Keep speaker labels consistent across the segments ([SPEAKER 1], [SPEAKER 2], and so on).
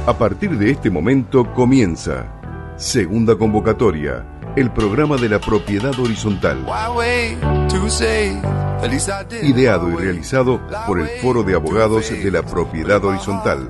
[SPEAKER 1] A partir de este momento comienza Segunda Convocatoria, el programa de la propiedad horizontal. Ideado y realizado por el Foro de Abogados de la Propiedad Horizontal.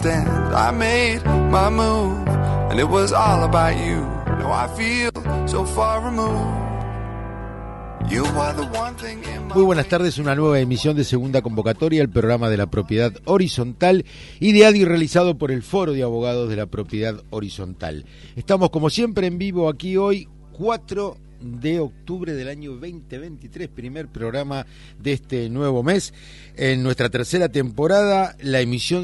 [SPEAKER 2] Muy buenas tardes, una nueva emisión de Segunda Convocatoria, el programa de la propiedad horizontal, ideado y realizado por el Foro de Abogados de la Propiedad Horizontal. Estamos como siempre en vivo aquí hoy, 4 de octubre del año 2023, primer programa de este nuevo mes, en nuestra tercera temporada, la emisión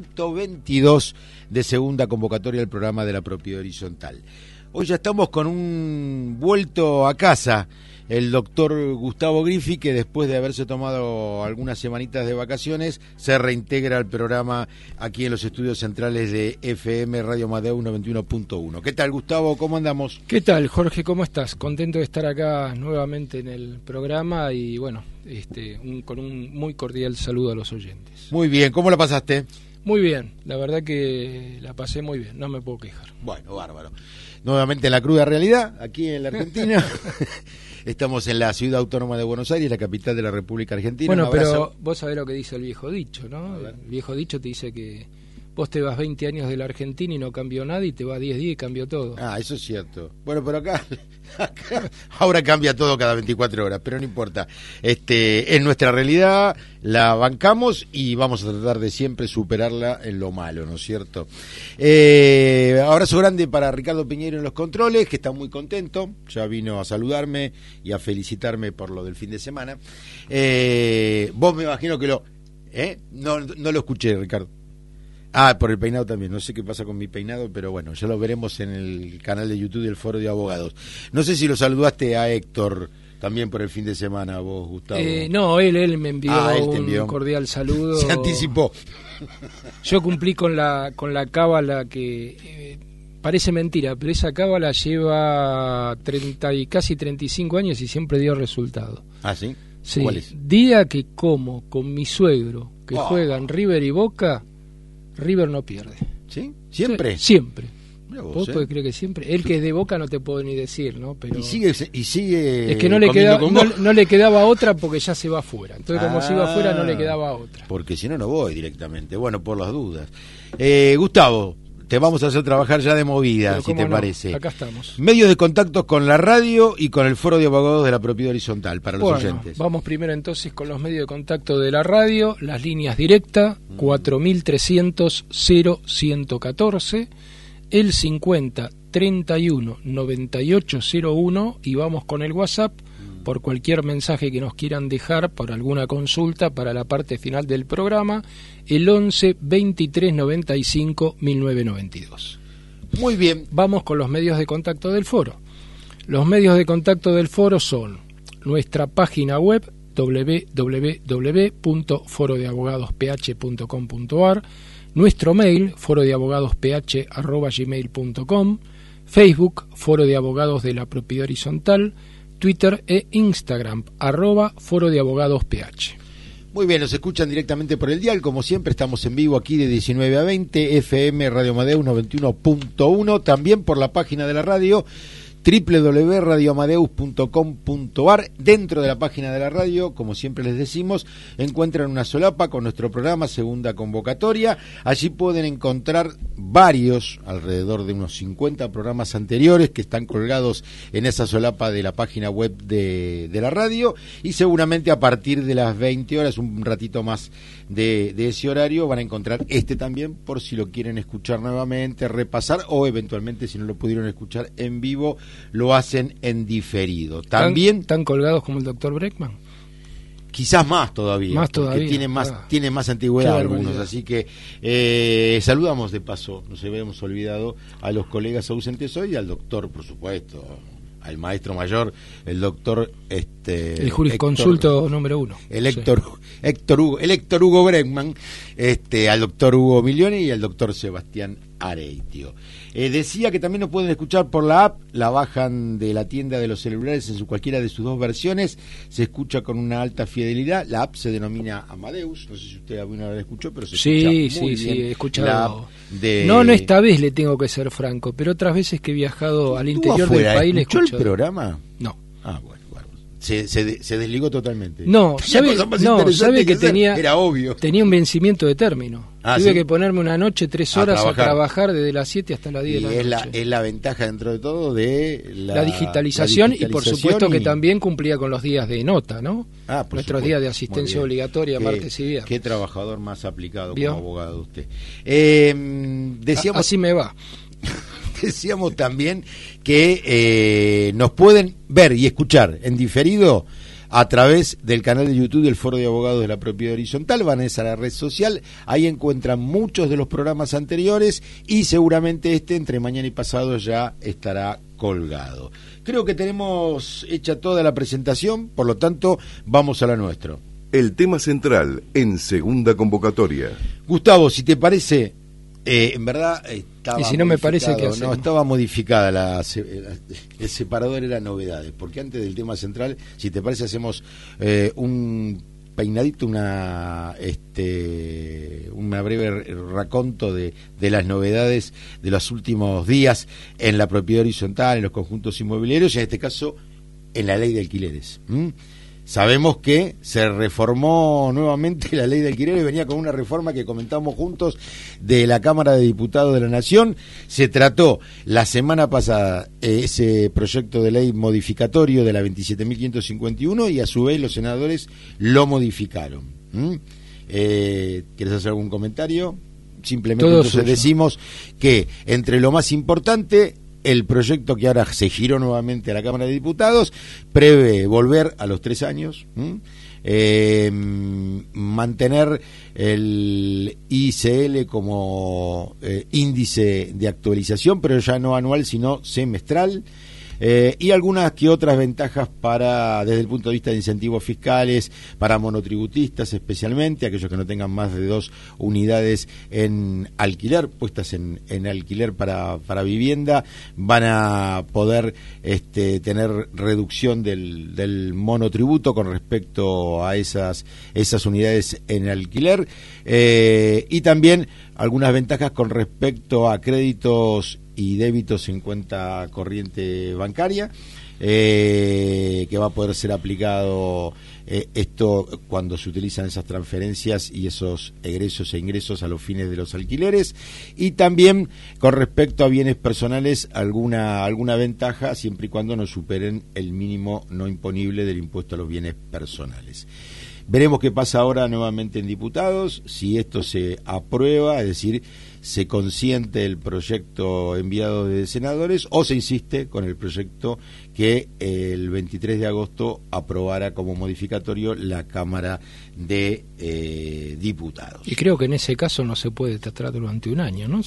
[SPEAKER 2] 122 de Segunda Convocatoria, el programa de la propiedad horizontal. Hoy ya estamos con un vuelto a casa, el doctor Gustavo Griffi, que después de haberse tomado algunas semanitas de vacaciones, se reintegra al programa aquí en los estudios centrales de FM Radio Amadeo 91.1. ¿Qué tal, Gustavo? ¿Cómo andamos?
[SPEAKER 3] ¿Qué tal, Jorge? ¿Cómo estás? Contento de estar acá nuevamente en el programa y bueno, con un muy cordial saludo a los oyentes.
[SPEAKER 2] Muy bien, ¿cómo la pasaste?
[SPEAKER 3] Muy bien, la verdad que la pasé muy bien, no me puedo quejar.
[SPEAKER 2] Bueno, bárbaro. Nuevamente en la cruda realidad, aquí en la Argentina. Estamos en la ciudad autónoma de Buenos Aires, la capital de la República Argentina.
[SPEAKER 3] Bueno, pero vos sabés lo que dice el viejo dicho, ¿no? El viejo dicho te dice que vos te vas 20 años de la Argentina y no cambió nada, y te vas 10 días y cambió todo.
[SPEAKER 2] Ah, eso es cierto. Bueno, pero acá ahora cambia todo cada 24 horas, pero no importa. Es nuestra realidad, la bancamos y vamos a tratar de siempre superarla en lo malo, ¿no es cierto? Abrazo grande para Ricardo Piñeiro en los controles, que está muy contento, ya vino a saludarme y a felicitarme por lo del fin de semana. Vos me imagino que no lo escuché, Ricardo. Ah, por el peinado también, no sé qué pasa con mi peinado, pero bueno, ya lo veremos en el canal de YouTube del Foro de Abogados. No sé si lo saludaste a Héctor también por el fin de semana, vos, Gustavo.
[SPEAKER 3] No, él me envió un cordial saludo.
[SPEAKER 2] Se anticipó.
[SPEAKER 3] Yo cumplí con la cábala que parece mentira, pero esa cábala lleva 30 y casi 35 años y siempre dio resultado.
[SPEAKER 2] ¿Ah, sí?
[SPEAKER 3] Sí.
[SPEAKER 2] ¿Cuál es?
[SPEAKER 3] Día que como con mi suegro, que juegan River y Boca, River no pierde.
[SPEAKER 2] ¿Sí? ¿Siempre?
[SPEAKER 3] Sí, siempre.
[SPEAKER 2] ¿Vos
[SPEAKER 3] podés creer que siempre? Él que es de Boca no te puedo ni decir, ¿no? Pero
[SPEAKER 2] y sigue
[SPEAKER 3] es que no le quedaba otra porque ya se va afuera. Entonces como se iba afuera no le quedaba otra.
[SPEAKER 2] Porque si no, no voy directamente. Bueno, por las dudas. Gustavo, te vamos a hacer trabajar ya de movida, si te parece.
[SPEAKER 3] Acá estamos.
[SPEAKER 2] Medios de contacto con la radio y con el Foro de Abogados de la Propiedad Horizontal, para los oyentes.
[SPEAKER 3] Vamos primero entonces con los medios de contacto de la radio, las líneas directas, 4300-0114, el 50-31-9801, y vamos con el WhatsApp, por cualquier mensaje que nos quieran dejar, por alguna consulta para la parte final del programa, el 11 23 95 1992.
[SPEAKER 2] Muy bien.
[SPEAKER 3] Vamos con los medios de contacto del foro. Los medios de contacto del foro son nuestra página web www.forodeabogadosph.com.ar, nuestro mail forodeabogadosph@gmail.com, Facebook Foro de Abogados de la Propiedad Horizontal, Twitter e Instagram @forodeabogadosph.
[SPEAKER 2] Muy bien, nos escuchan directamente por el dial, como siempre estamos en vivo aquí de 19 a 20, FM Radio Amadeo 91.1, también por la página de la radio www.radioamadeus.com.ar. Dentro de la página de la radio, como siempre les decimos, encuentran una solapa con nuestro programa Segunda Convocatoria. Allí pueden encontrar varios, alrededor de unos 50 programas anteriores que están colgados en esa solapa de la página web de la radio, y seguramente a partir de las 20 horas, un ratito más de ese horario, van a encontrar también, por si lo quieren escuchar nuevamente, repasar, o eventualmente si no lo pudieron escuchar en vivo, lo hacen en diferido.
[SPEAKER 3] ¿Tan colgados como el doctor Breckman?
[SPEAKER 2] Quizás más todavía. Porque tiene más antigüedad algunos, así que saludamos de paso, nos habíamos olvidado a los colegas ausentes hoy, al doctor, por supuesto, al maestro mayor, el doctor
[SPEAKER 3] el jurisconsulto número 1.
[SPEAKER 2] El Héctor Hugo Breckman, al doctor Hugo Milione y al doctor Sebastián Areitio. Decía que también nos pueden escuchar por la app, la bajan de la tienda de los celulares en cualquiera de sus dos versiones, se escucha con una alta fidelidad. La app se denomina Amadeus, no sé si usted alguna vez la escuchó, pero se escucha muy bien.
[SPEAKER 3] Sí, he escuchado.
[SPEAKER 2] La app de...
[SPEAKER 3] No esta vez le tengo que ser franco, pero otras veces que he viajado al interior del país le he escuchado.
[SPEAKER 2] ¿Escuchó el programa?
[SPEAKER 3] No.
[SPEAKER 2] Ah, bueno. Se desligó totalmente.
[SPEAKER 3] No, sabe que tenía,
[SPEAKER 2] era obvio.
[SPEAKER 3] Tenía un vencimiento de término. Tuve
[SPEAKER 2] ¿sí?
[SPEAKER 3] que ponerme una noche 3 horas a trabajar desde las 7 hasta las 10 de la noche.
[SPEAKER 2] Es la ventaja dentro de todo de
[SPEAKER 3] la digitalización y por supuesto que también cumplía con los días de nota, ¿no? Nuestros días de asistencia obligatoria, martes y viernes.
[SPEAKER 2] Qué trabajador más aplicado como abogado usted. Decíamos,
[SPEAKER 3] así me va.
[SPEAKER 2] Decíamos también que nos pueden ver y escuchar en diferido a través del canal de YouTube del Foro de Abogados de la Propiedad Horizontal. Van a la red social, ahí encuentran muchos de los programas anteriores y seguramente entre mañana y pasado ya estará colgado. Creo que tenemos hecha toda la presentación, por lo tanto vamos a la nuestra.
[SPEAKER 1] El tema central en segunda convocatoria.
[SPEAKER 2] Gustavo, si te parece... en verdad estaba
[SPEAKER 3] y si no me parece que
[SPEAKER 2] estaba modificada el separador era novedades, porque antes del tema central, si te parece, hacemos un peinadito, una breve raconto de las novedades de los últimos días en la propiedad horizontal, en los conjuntos inmobiliarios, en este caso en la ley de alquileres. Sabemos que se reformó nuevamente la ley de alquileres, venía con una reforma que comentamos juntos de la Cámara de Diputados de la Nación. Se trató la semana pasada ese proyecto de ley modificatorio de la 27.551 y a su vez los senadores lo modificaron. ¿Quieres hacer algún comentario? Simplemente entonces decimos que entre lo más importante... El proyecto que ahora se giró nuevamente a la Cámara de Diputados prevé volver a los 3 años, mantener el ICL como índice de actualización, pero ya no anual, sino semestral, y algunas que otras ventajas desde el punto de vista de incentivos fiscales, para monotributistas especialmente, aquellos que no tengan más de 2 unidades en alquiler, puestas en alquiler para vivienda, van a poder tener reducción del monotributo con respecto a esas unidades en alquiler, y también algunas ventajas con respecto a créditos y débitos en cuenta corriente bancaria, que va a poder ser aplicado esto cuando se utilizan esas transferencias y esos egresos e ingresos a los fines de los alquileres, y también con respecto a bienes personales alguna ventaja siempre y cuando no superen el mínimo no imponible del impuesto a los bienes personales. Veremos qué pasa ahora nuevamente en diputados, si esto se aprueba, es decir, se consiente el proyecto enviado de senadores o se insiste con el proyecto que el 23 de agosto aprobara como modificatorio la Cámara de Diputados.
[SPEAKER 3] Y creo que en ese caso no se puede tratar durante un año, ¿no?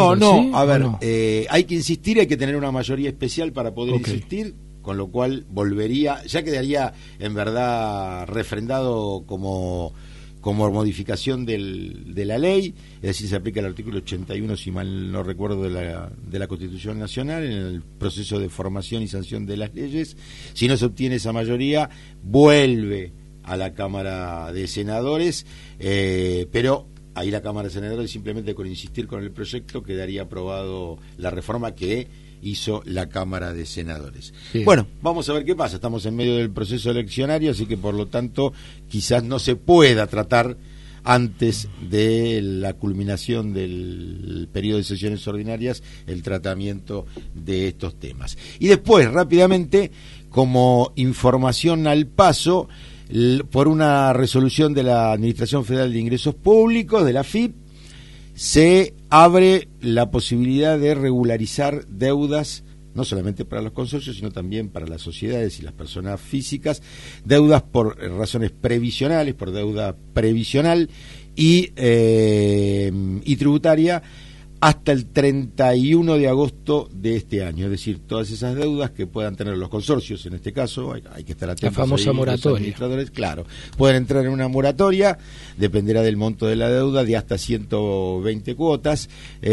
[SPEAKER 2] Hay que insistir, hay que tener una mayoría especial para poder insistir, con lo cual ya quedaría en verdad refrendado como modificación de la ley, es decir, se aplica el artículo 81, si mal no recuerdo, de la Constitución Nacional en el proceso de formación y sanción de las leyes. Si no se obtiene esa mayoría, vuelve a la Cámara de Senadores, pero ahí la Cámara de Senadores simplemente con insistir con el proyecto quedaría aprobado la reforma que hizo la Cámara de Senadores. Sí. Bueno, vamos a ver qué pasa. Estamos en medio del proceso eleccionario, así que por lo tanto quizás no se pueda tratar antes de la culminación del periodo de sesiones ordinarias el tratamiento de estos temas. Y después, rápidamente, como información al paso, por una resolución de la Administración Federal de Ingresos Públicos, de la AFIP, se abre la posibilidad de regularizar deudas, no solamente para los consorcios, sino también para las sociedades y las personas físicas, deudas por razones previsionales, por deuda previsional y tributaria, hasta el 31 de agosto de este año, es decir, todas esas deudas que puedan tener los consorcios, en este caso, hay que estar atentos.
[SPEAKER 3] La famosa
[SPEAKER 2] ahí,
[SPEAKER 3] moratoria.
[SPEAKER 2] Los administradores, claro, pueden entrar en una moratoria, dependerá del monto de la deuda, de hasta 120 cuotas.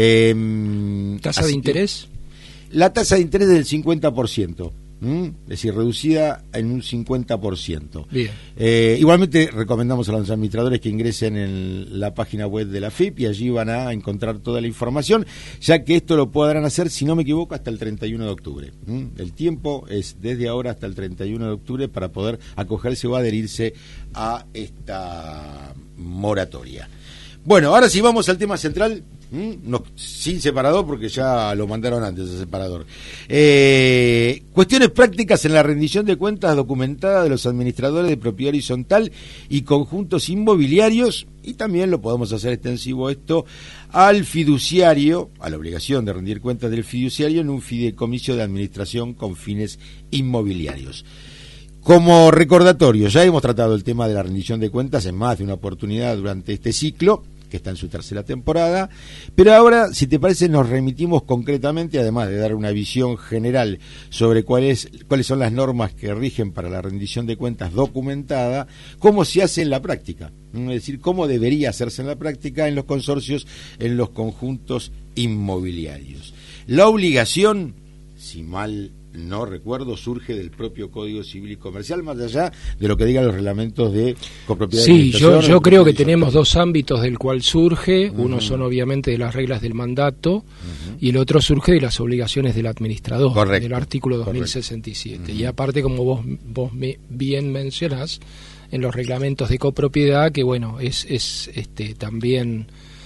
[SPEAKER 3] ¿Tasa de interés?
[SPEAKER 2] La tasa de interés es del 50%. Es decir, reducida en un 50%.
[SPEAKER 3] Bien.
[SPEAKER 2] Igualmente recomendamos a los administradores que ingresen en la página web de la FIP y allí van a encontrar toda la información, ya que esto lo podrán hacer, si no me equivoco, hasta el 31 de octubre. El tiempo es desde ahora hasta el 31 de octubre para poder acogerse o adherirse a esta moratoria. Bueno, ahora sí vamos al tema central, sin separador porque ya lo mandaron antes el separador. Cuestiones prácticas en la rendición de cuentas documentada de los administradores de propiedad horizontal y conjuntos inmobiliarios, y también lo podemos hacer extensivo esto al fiduciario, a la obligación de rendir cuentas del fiduciario en un fideicomiso de administración con fines inmobiliarios. Como recordatorio, ya hemos tratado el tema de la rendición de cuentas en más de una oportunidad durante este ciclo, que está en su tercera temporada, pero ahora, si te parece, nos remitimos concretamente, además de dar una visión general sobre cuáles son las normas que rigen para la rendición de cuentas documentada, cómo se hace en la práctica, es decir, cómo debería hacerse en la práctica en los consorcios, en los conjuntos inmobiliarios. La obligación, si mal no recuerdo, surge del propio Código Civil y Comercial, más allá de lo que digan los reglamentos de copropiedad.
[SPEAKER 3] Sí, yo creo que tenemos dos ámbitos del cual surge. Uno son obviamente de las reglas del mandato y el otro surge de las obligaciones del administrador, correcto, del artículo 2067. Y aparte, como vos bien mencionás, en los reglamentos de copropiedad, que bueno, es también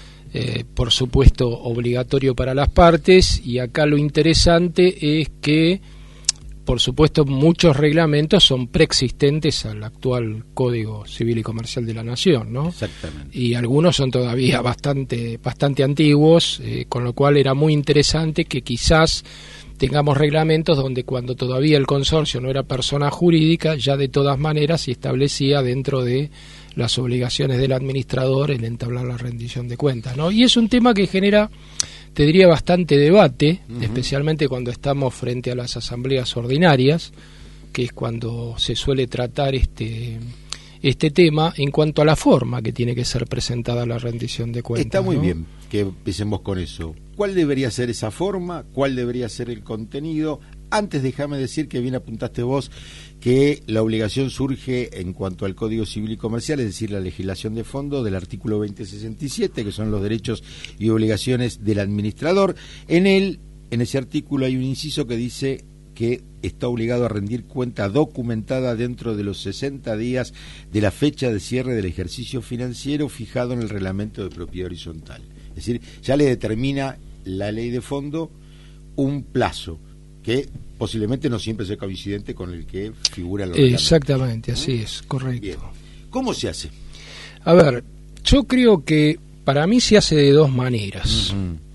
[SPEAKER 3] por supuesto obligatorio para las partes, y acá lo interesante es que por supuesto muchos reglamentos son preexistentes al actual Código Civil y Comercial de la Nación, ¿no?
[SPEAKER 2] Exactamente.
[SPEAKER 3] Y algunos son todavía bastante antiguos, con lo cual era muy interesante que quizás tengamos reglamentos donde cuando todavía el consorcio no era persona jurídica, ya de todas maneras se establecía dentro de las obligaciones del administrador el entablar la rendición de cuentas, ¿no? Y es un tema que genera, te diría, bastante debate, especialmente cuando estamos frente a las asambleas ordinarias, que es cuando se suele tratar este tema en cuanto a la forma que tiene que ser presentada la rendición de cuentas.
[SPEAKER 2] Está muy
[SPEAKER 3] ¿no?
[SPEAKER 2] bien que empecemos con eso. ¿Cuál debería ser esa forma? ¿Cuál debería ser el contenido? Antes déjame decir que bien apuntaste vos que la obligación surge en cuanto al Código Civil y Comercial, es decir, la legislación de fondo del artículo 2067, que son los derechos y obligaciones del administrador. En ese artículo hay un inciso que dice que está obligado a rendir cuenta documentada dentro de los 60 días de la fecha de cierre del ejercicio financiero fijado en el reglamento de propiedad horizontal. Es decir, ya le determina la ley de fondo un plazo que posiblemente no siempre sea coincidente con el que figura en los reglamentos.
[SPEAKER 3] Exactamente, así es, correcto.
[SPEAKER 2] Bien. ¿Cómo se hace?
[SPEAKER 3] A ver, yo creo que para mí se hace de dos maneras.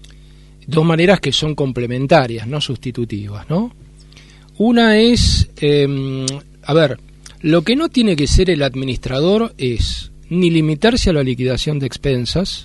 [SPEAKER 3] Dos maneras que son complementarias, no sustitutivas, ¿no? Una es, a ver, lo que no tiene que ser el administrador es ni limitarse a la liquidación de expensas,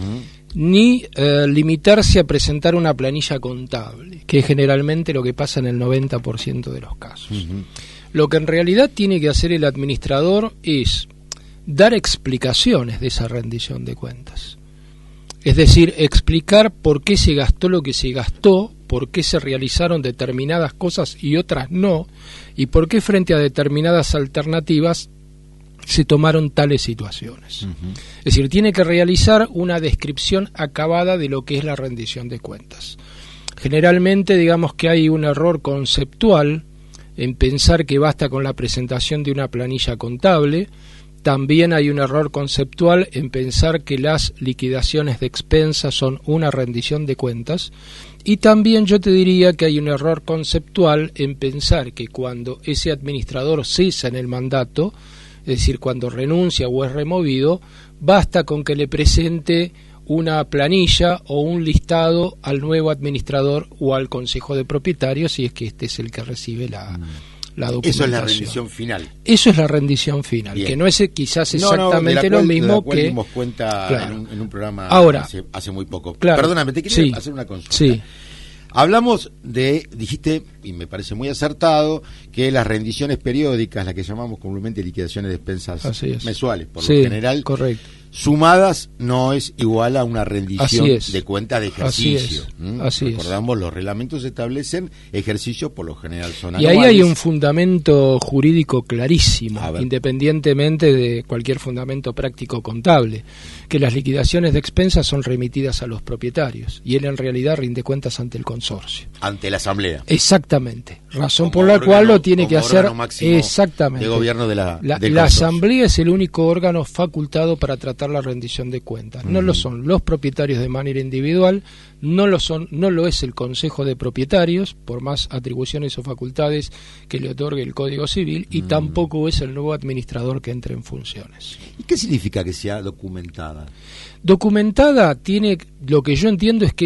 [SPEAKER 3] ni limitarse a presentar una planilla contable, que es generalmente lo que pasa en el 90% de los casos. Lo que en realidad tiene que hacer el administrador es dar explicaciones de esa rendición de cuentas. Es decir, explicar por qué se gastó lo que se gastó, por qué se realizaron determinadas cosas y otras no, y por qué frente a determinadas alternativas se tomaron tales situaciones. Es decir, tiene que realizar una descripción acabada de lo que es la rendición de cuentas. Generalmente, digamos que hay un error conceptual en pensar que basta con la presentación de una planilla contable. También hay un error conceptual en pensar que las liquidaciones de expensas son una rendición de cuentas. Y también yo te diría que hay un error conceptual en pensar que cuando ese administrador cesa en el mandato, es decir, cuando renuncia o es removido, basta con que le presente una planilla o un listado al nuevo administrador o al consejo de propietarios, si es que este es el que recibe la documentación.
[SPEAKER 2] Eso es la rendición final.
[SPEAKER 3] Eso es la rendición final,
[SPEAKER 2] Bien.
[SPEAKER 3] que no es quizás exactamente lo mismo
[SPEAKER 2] de la cual
[SPEAKER 3] que...
[SPEAKER 2] dimos cuenta
[SPEAKER 3] Claro.
[SPEAKER 2] en un programa
[SPEAKER 3] Ahora,
[SPEAKER 2] hace muy poco.
[SPEAKER 3] claro,
[SPEAKER 2] Perdóname, te quería
[SPEAKER 3] sí,
[SPEAKER 2] hacer una consulta.
[SPEAKER 3] sí.
[SPEAKER 2] Hablamos dijiste, y me parece muy acertado, que las rendiciones periódicas, las que llamamos comúnmente liquidaciones de expensas mensuales, por lo general,
[SPEAKER 3] correcto,
[SPEAKER 2] sumadas no es igual a una rendición de cuentas de ejercicio.
[SPEAKER 3] Así es.
[SPEAKER 2] Recordamos, los reglamentos establecen ejercicios, por lo general son
[SPEAKER 3] y
[SPEAKER 2] anuales.
[SPEAKER 3] ahí hay un fundamento jurídico clarísimo, independientemente de cualquier fundamento práctico contable, que las liquidaciones de expensas son remitidas a los propietarios y él en realidad rinde cuentas ante el consorcio.
[SPEAKER 2] Ante la asamblea.
[SPEAKER 3] Exactamente, razón por la cual lo tiene que hacer exactamente.
[SPEAKER 2] De gobierno de la
[SPEAKER 3] asamblea es el único órgano facultado para tratar la rendición de cuentas. No lo son los propietarios de manera individual, no lo es el Consejo de Propietarios, por más atribuciones o facultades que le otorgue el Código Civil, y tampoco es el nuevo administrador que entre en funciones.
[SPEAKER 2] ¿Y qué significa que sea documentada?
[SPEAKER 3] Documentada tiene, lo que yo entiendo es que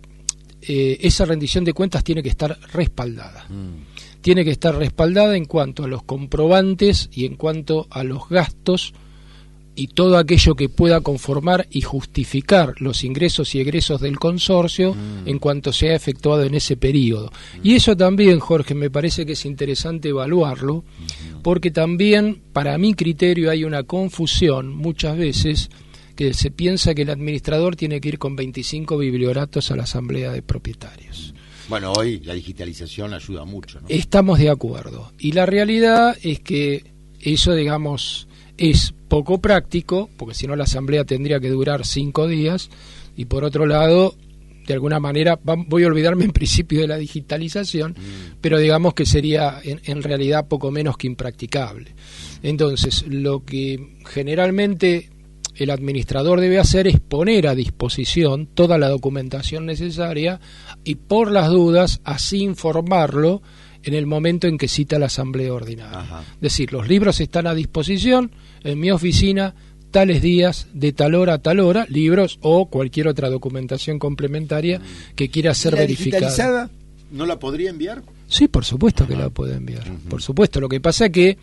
[SPEAKER 3] esa rendición de cuentas tiene que estar respaldada. Tiene que estar respaldada en cuanto a los comprobantes y en cuanto a los gastos y todo aquello que pueda conformar y justificar los ingresos y egresos del consorcio en cuanto se ha efectuado en ese periodo. Y eso también, Jorge, me parece que es interesante evaluarlo, porque también, para mi criterio, hay una confusión muchas veces que se piensa que el administrador tiene que ir con 25 biblioratos a la asamblea de propietarios.
[SPEAKER 2] Bueno, hoy la digitalización ayuda mucho, ¿no?
[SPEAKER 3] Estamos de acuerdo. Y la realidad es que eso, digamos, es poco práctico, porque si no la asamblea tendría que durar 5 días, y por otro lado, de alguna manera, voy a olvidarme en principio de la digitalización, pero digamos que sería en realidad poco menos que impracticable. Entonces, lo que generalmente el administrador debe hacer es poner a disposición toda la documentación necesaria y, por las dudas, así informarlo en el momento en que cita la asamblea ordinaria. Es decir, los libros están a disposición en mi oficina tales días, de tal hora a tal hora, libros o cualquier otra documentación complementaria que quiera ser verificada.
[SPEAKER 2] ¿Digitalizada no la podría enviar?
[SPEAKER 3] Sí, por supuesto que la puede enviar. Por supuesto, lo que pasa es que,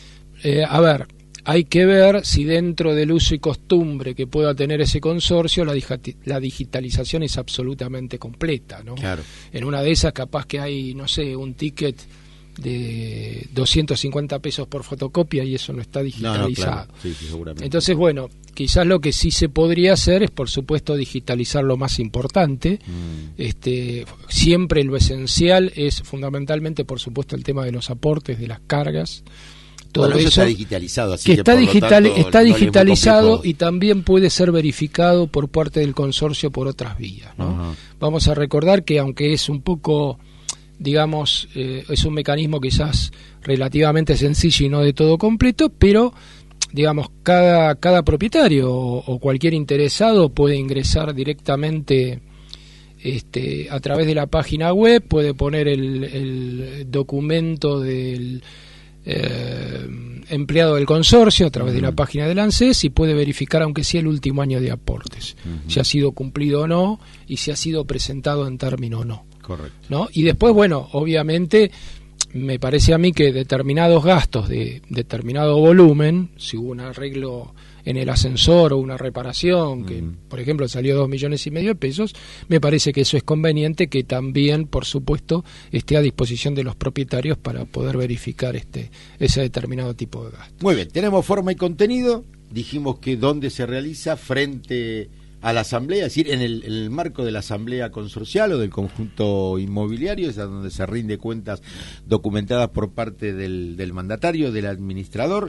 [SPEAKER 3] hay que ver si dentro del uso y costumbre que pueda tener ese consorcio la digitalización es absolutamente completa, ¿no? Claro. En una de esas capaz que hay, no sé, un ticket de 250 pesos por fotocopia y eso no está digitalizado.
[SPEAKER 2] Claro. Sí, seguramente.
[SPEAKER 3] Entonces, bueno, quizás lo que sí se podría hacer es, por supuesto, digitalizar lo más importante. Siempre lo esencial es fundamentalmente, por supuesto, el tema de los aportes, de las cargas. Todo eso
[SPEAKER 2] está digitalizado, así
[SPEAKER 3] que está digitalizado y también puede ser verificado por parte del consorcio por otras vías, ¿no? Vamos a recordar que, aunque es un poco, digamos, es un mecanismo quizás relativamente sencillo y no de todo completo, pero digamos, cada propietario o cualquier interesado puede ingresar directamente a través de la página web, puede poner el documento del empleado del consorcio a través de la página del ANSES y puede verificar, aunque sea el último año de aportes, si ha sido cumplido o no y si ha sido presentado en término o no.
[SPEAKER 2] Correcto.
[SPEAKER 3] ¿No? Y después, bueno, obviamente me parece a mí que determinados gastos de determinado volumen, si hubo un arreglo en el ascensor o una reparación que, por ejemplo, salió 2,5 millones de pesos, me parece que eso es conveniente que también, por supuesto, esté a disposición de los propietarios para poder verificar ese determinado tipo de gasto.
[SPEAKER 2] Muy bien, tenemos forma y contenido, dijimos que dónde se realiza frente a la asamblea, es decir, en el marco de la asamblea consorcial o del conjunto inmobiliario, es a donde se rinde cuentas documentadas por parte del mandatario, del administrador.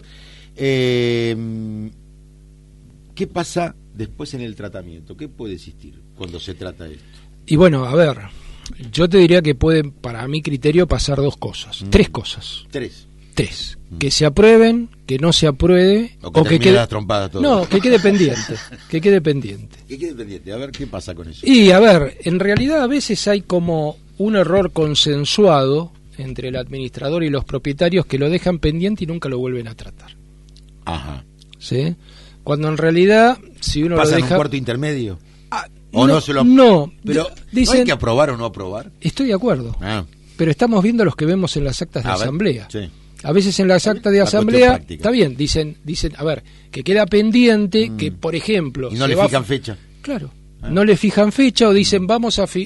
[SPEAKER 2] ¿Qué pasa después en el tratamiento? ¿Qué puede existir cuando se trata de esto?
[SPEAKER 3] Y bueno, a ver, yo te diría que pueden, para mi criterio, pasar 2 cosas, 3 cosas. 3. Que se aprueben, que no se apruebe,
[SPEAKER 2] o que quede las trompadas todo.
[SPEAKER 3] No, que quede pendiente, que quede pendiente.
[SPEAKER 2] Que quede pendiente, a ver qué pasa con eso.
[SPEAKER 3] Y a ver, en realidad a veces hay como un error consensuado entre el administrador y los propietarios que lo dejan pendiente y nunca lo vuelven a tratar.
[SPEAKER 2] Ajá.
[SPEAKER 3] ¿Sí? Cuando en realidad, si uno
[SPEAKER 2] ¿pasa
[SPEAKER 3] lo deja...
[SPEAKER 2] en un cuarto intermedio? ¿O no se lo
[SPEAKER 3] No,
[SPEAKER 2] pero
[SPEAKER 3] dicen...
[SPEAKER 2] ¿no hay que aprobar o no aprobar?
[SPEAKER 3] Estoy de acuerdo. pero estamos viendo los que vemos en las actas de asamblea.
[SPEAKER 2] Sí.
[SPEAKER 3] A veces en las actas de asamblea, está bien, dicen, a ver, que queda pendiente, que por ejemplo...
[SPEAKER 2] Y no le fijan fecha.
[SPEAKER 3] Claro, no le fijan fecha o dicen vamos a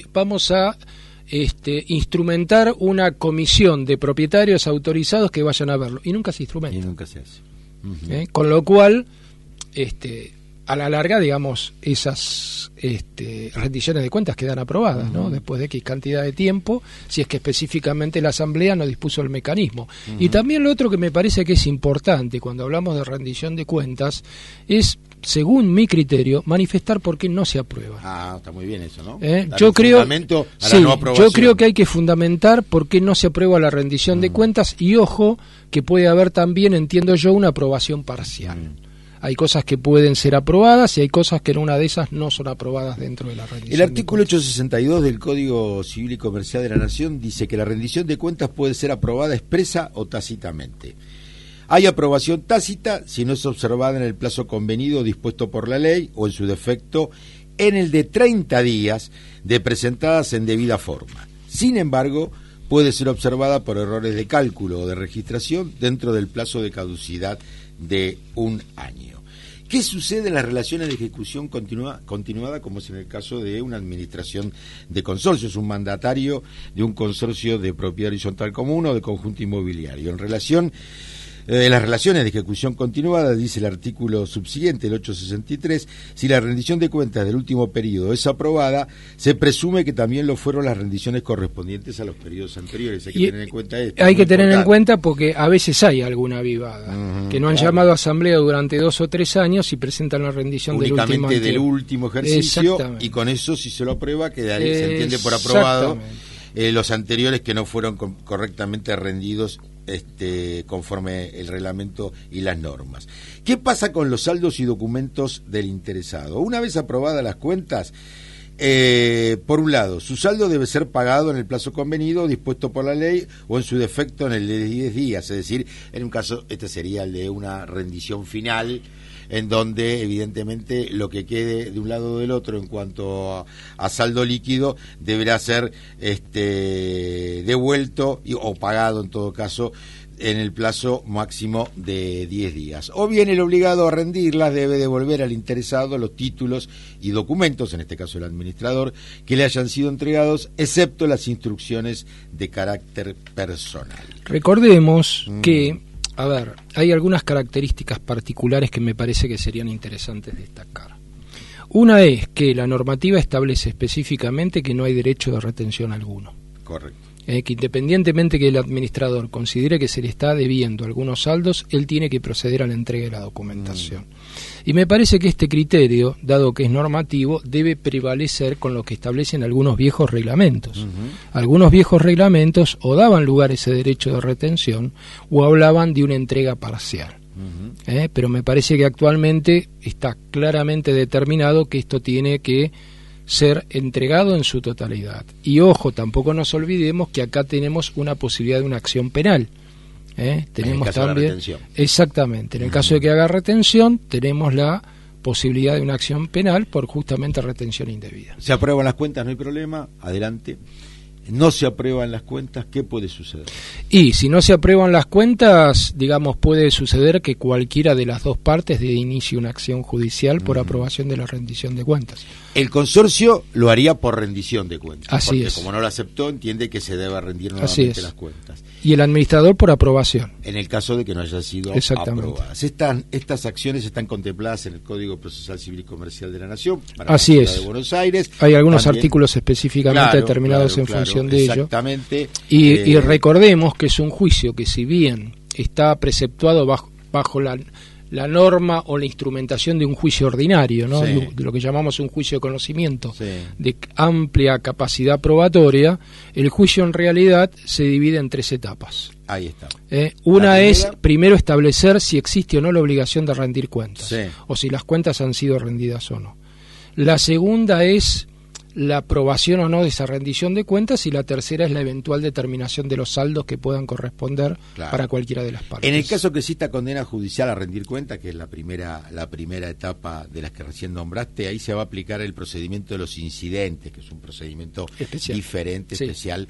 [SPEAKER 3] instrumentar una comisión de propietarios autorizados que vayan a verlo. Y nunca se instrumenta.
[SPEAKER 2] Y nunca se hace.
[SPEAKER 3] Con lo cual, a la larga, digamos, esas rendiciones de cuentas quedan aprobadas, ¿no? Después de X cantidad de tiempo, si es que específicamente la Asamblea no dispuso el mecanismo. Y también lo otro que me parece que es importante cuando hablamos de rendición de cuentas es, según mi criterio, manifestar por qué no se aprueba.
[SPEAKER 2] Está muy bien eso, ¿no?
[SPEAKER 3] Yo creo que hay que fundamentar por qué no se aprueba la rendición de cuentas y ojo que puede haber también, entiendo yo, una aprobación parcial. Hay cosas que pueden ser aprobadas y hay cosas que en una de esas no son aprobadas dentro de la rendición.
[SPEAKER 2] El artículo 862 del Código Civil y Comercial de la Nación dice que la rendición de cuentas puede ser aprobada expresa o tácitamente. Hay aprobación tácita si no es observada en el plazo convenido dispuesto por la ley o, en su defecto, en el de 30 días de presentadas en debida forma. Sin embargo, puede ser observada por errores de cálculo o de registración dentro del plazo de caducidad de un año. ¿Qué sucede en las relaciones de ejecución continuada, como es en el caso de una administración de consorcios, un mandatario de un consorcio de propiedad horizontal común o de conjunto inmobiliario? En las relaciones de ejecución continuada, dice el artículo subsiguiente, el 863, si la rendición de cuentas del último periodo es aprobada, se presume que también lo fueron las rendiciones correspondientes a los periodos anteriores. Hay que tener en cuenta esto.
[SPEAKER 3] Hay que tener en cuenta porque a veces hay alguna avivada, que no han llamado a asamblea durante 2 o 3 años y presentan la rendición
[SPEAKER 2] únicamente del último ejercicio, y con eso, si se lo aprueba, quedaría, se entiende por aprobado los anteriores que no fueron correctamente rendidos conforme el reglamento y las normas. ¿Qué pasa con los saldos y documentos del interesado? Una vez aprobadas las cuentas, por un lado, su saldo debe ser pagado en el plazo convenido, dispuesto por la ley, o en su defecto en el de 10 días, es decir, en un caso, este sería el de una rendición final, en donde evidentemente lo que quede de un lado o del otro en cuanto a saldo líquido deberá ser devuelto o pagado en todo caso en el plazo máximo de 10 días. O bien el obligado a rendirlas debe devolver al interesado los títulos y documentos, en este caso el administrador, que le hayan sido entregados, excepto las instrucciones de carácter personal.
[SPEAKER 3] Recordemos que hay algunas características particulares que me parece que serían interesantes destacar. Una es que la normativa establece específicamente que no hay derecho de retención alguno.
[SPEAKER 2] Correcto.
[SPEAKER 3] Que independientemente que el administrador considere que se le está debiendo algunos saldos, él tiene que proceder a la entrega de la documentación. Y me parece que este criterio, dado que es normativo, debe prevalecer con lo que establecen algunos viejos reglamentos. Algunos viejos reglamentos o daban lugar a ese derecho de retención o hablaban de una entrega parcial. Pero me parece que actualmente está claramente determinado que esto tiene que ser entregado en su totalidad. Y ojo, tampoco nos olvidemos que acá tenemos una posibilidad de una acción penal. Tenemos también, exactamente, en el caso de que haga retención, tenemos la posibilidad de una acción penal por justamente retención indebida.
[SPEAKER 2] Se aprueban las cuentas, no hay problema, adelante. No se aprueban las cuentas, ¿qué puede suceder?
[SPEAKER 3] Y si no se aprueban las cuentas, digamos, puede suceder que cualquiera de las dos partes dé inicio una acción judicial por aprobación de la rendición de cuentas.
[SPEAKER 2] El consorcio lo haría por rendición de cuentas.
[SPEAKER 3] Así
[SPEAKER 2] porque
[SPEAKER 3] es.
[SPEAKER 2] Como no lo aceptó, entiende que se debe rendir nuevamente las cuentas.
[SPEAKER 3] Y el administrador por aprobación.
[SPEAKER 2] En el caso de que no haya sido aprobadas. Estas acciones están contempladas en el Código Procesal Civil y Comercial de la Nación. Para
[SPEAKER 3] Así
[SPEAKER 2] la
[SPEAKER 3] es.
[SPEAKER 2] Ciudad de Buenos Aires.
[SPEAKER 3] Hay algunos artículos específicamente determinados en función de ello.
[SPEAKER 2] Exactamente.
[SPEAKER 3] Y recordemos que es un juicio que, si bien está preceptuado bajo la norma o la instrumentación de un juicio ordinario, ¿no?
[SPEAKER 2] Sí.
[SPEAKER 3] De lo que llamamos un juicio de conocimiento, de amplia capacidad probatoria, el juicio en realidad se divide en 3 etapas.
[SPEAKER 2] Ahí está.
[SPEAKER 3] Una es, primero, establecer si existe o no la obligación de rendir cuentas, o si las cuentas han sido rendidas o no. La segunda es la aprobación o no de esa rendición de cuentas, y la tercera es la eventual determinación de los saldos que puedan corresponder para cualquiera de las partes.
[SPEAKER 2] En el caso que exista condena judicial a rendir cuentas, que es la primera etapa de las que recién nombraste, ahí se va a aplicar el procedimiento de los incidentes, que es un procedimiento diferente, especial,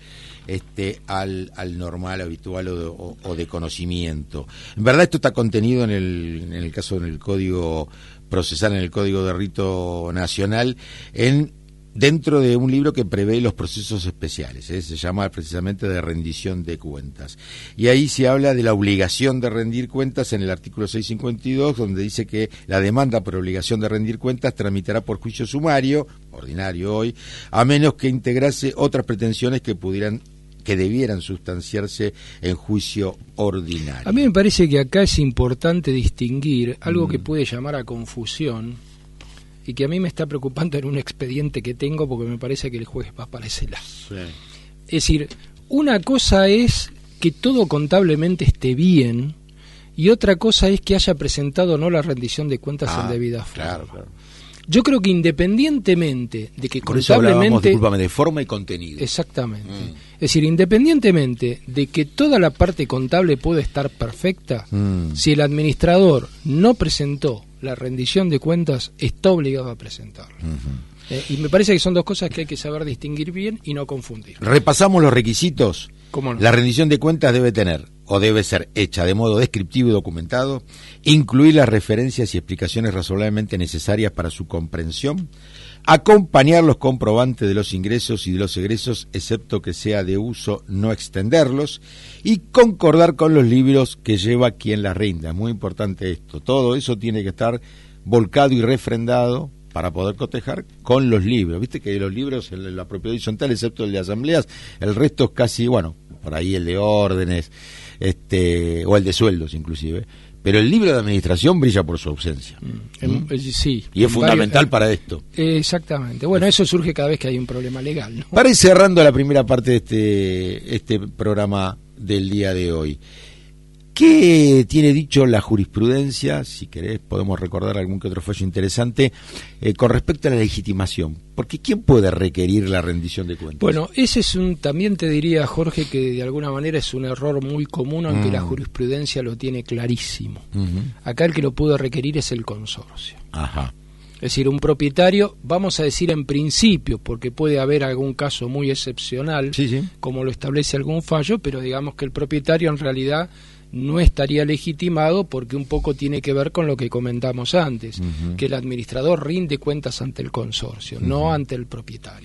[SPEAKER 2] al normal, habitual o de conocimiento. En verdad esto está contenido en el caso en el Código Procesal, en el Código de Rito Nacional, dentro de un libro que prevé los procesos especiales, se llama precisamente de rendición de cuentas. Y ahí se habla de la obligación de rendir cuentas en el artículo 652, donde dice que la demanda por obligación de rendir cuentas tramitará por juicio sumario, ordinario hoy, a menos que integrase otras pretensiones que debieran sustanciarse en juicio ordinario.
[SPEAKER 3] A mí me parece que acá es importante distinguir algo que puede llamar a confusión, y que a mí me está preocupando en un expediente que tengo, porque me parece que el juez va para ese lado. Sí. Es decir, una cosa es que todo contablemente esté bien, y otra cosa es que haya presentado o no la rendición de cuentas en debida forma. Claro. Yo creo que independientemente de que
[SPEAKER 2] por contablemente... discúlpame, de forma y contenido.
[SPEAKER 3] Exactamente. Es decir, independientemente de que toda la parte contable puede estar perfecta, si el administrador no presentó la rendición de cuentas, está obligado a presentarla. Y me parece que son dos cosas que hay que saber distinguir bien y no confundir.
[SPEAKER 2] Repasamos los requisitos.
[SPEAKER 3] ¿Cómo no?
[SPEAKER 2] La rendición de cuentas debe tener, o debe ser hecha de modo descriptivo y documentado, incluir las referencias y explicaciones razonablemente necesarias para su comprensión, acompañar los comprobantes de los ingresos y de los egresos, excepto que sea de uso, no extenderlos, y concordar con los libros que lleva quien las rinda. Muy importante esto. Todo eso tiene que estar volcado y refrendado para poder cotejar con los libros. Viste que los libros, la propiedad horizontal, excepto el de asambleas, el resto es casi, por ahí el de órdenes, o el de sueldos inclusive. Pero el libro de administración brilla por su ausencia.
[SPEAKER 3] Sí.
[SPEAKER 2] Y es fundamental para esto.
[SPEAKER 3] Exactamente. Bueno, eso surge cada vez que hay un problema legal, ¿no?
[SPEAKER 2] Para ir cerrando la primera parte de este programa del día de hoy, ¿qué tiene dicho la jurisprudencia? Si querés podemos recordar algún que otro fallo interesante con respecto a la legitimación. Porque ¿quién puede requerir la rendición de cuentas?
[SPEAKER 3] Bueno, ese es también te diría, Jorge, que de alguna manera es un error muy común, aunque la jurisprudencia lo tiene clarísimo. Acá el que lo pudo requerir es el consorcio.
[SPEAKER 2] Ajá.
[SPEAKER 3] Es decir, un propietario, vamos a decir en principio, porque puede haber algún caso muy excepcional, como lo establece algún fallo, pero digamos que el propietario en realidad no estaría legitimado, porque un poco tiene que ver con lo que comentamos antes, que el administrador rinde cuentas ante el consorcio, no ante el propietario.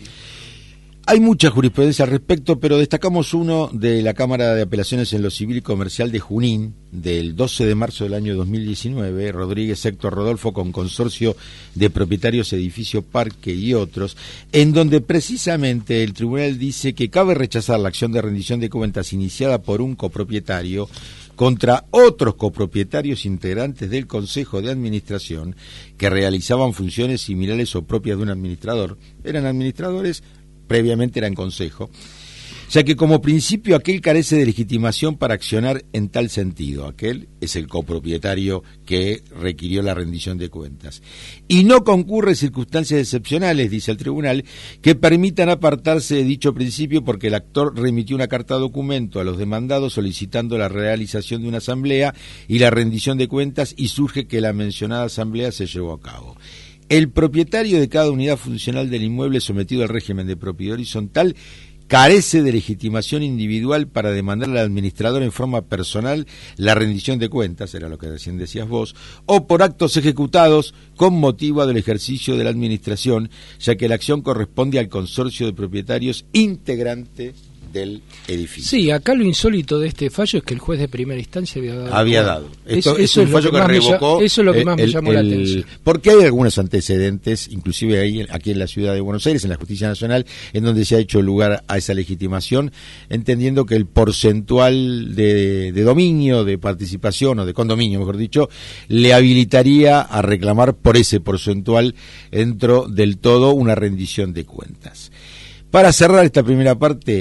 [SPEAKER 2] Hay mucha jurisprudencia al respecto, pero destacamos uno de la Cámara de Apelaciones en lo Civil y Comercial de Junín, del 12 de marzo del año 2019, Rodríguez Héctor Rodolfo con Consorcio de Propietarios Edificio Parque y otros, en donde precisamente el tribunal dice que cabe rechazar la acción de rendición de cuentas iniciada por un copropietario contra otros copropietarios integrantes del Consejo de Administración que realizaban funciones similares o propias de un administrador. Eran administradores, previamente eran consejo, ya que como principio aquel carece de legitimación para accionar en tal sentido. Aquel es el copropietario que requirió la rendición de cuentas. Y no concurre circunstancias excepcionales, dice el tribunal, que permitan apartarse de dicho principio, porque el actor remitió una carta documento a los demandados solicitando la realización de una asamblea y la rendición de cuentas, y surge que la mencionada asamblea se llevó a cabo. El propietario de cada unidad funcional del inmueble sometido al régimen de propiedad horizontal carece de legitimación individual para demandar al administrador en forma personal la rendición de cuentas, era lo que recién decías vos, o por actos ejecutados con motivo del ejercicio de la administración, ya que la acción corresponde al consorcio de propietarios integrante del edificio.
[SPEAKER 3] Sí, acá lo insólito de este fallo es que el juez de primera instancia había dado.
[SPEAKER 2] Eso es un fallo que revocó.
[SPEAKER 3] Eso es lo que más me llamó la atención.
[SPEAKER 2] Porque hay algunos antecedentes, inclusive aquí en la ciudad de Buenos Aires, en la Justicia Nacional, en donde se ha hecho lugar a esa legitimación, entendiendo que el porcentual de dominio, de participación, o de condominio, mejor dicho, le habilitaría a reclamar por ese porcentual dentro del todo una rendición de cuentas. Para cerrar esta primera parte,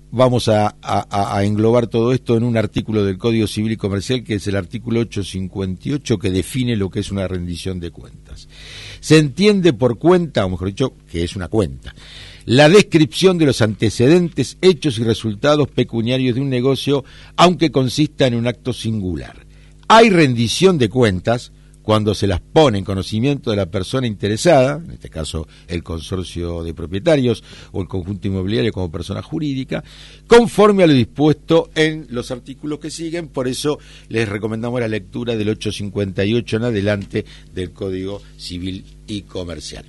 [SPEAKER 2] vamos a englobar todo esto en un artículo del Código Civil y Comercial, que es el artículo 858, que define lo que es una rendición de cuentas. Se entiende por cuenta, o mejor dicho, que es una cuenta, la descripción de los antecedentes, hechos y resultados pecuniarios de un negocio, aunque consista en un acto singular. Hay rendición de cuentas cuando se las pone en conocimiento de la persona interesada, en este caso el consorcio de propietarios o el conjunto inmobiliario como persona jurídica, conforme a lo dispuesto en los artículos que siguen. Por eso les recomendamos la lectura del 858 en adelante del Código Civil y Comercial.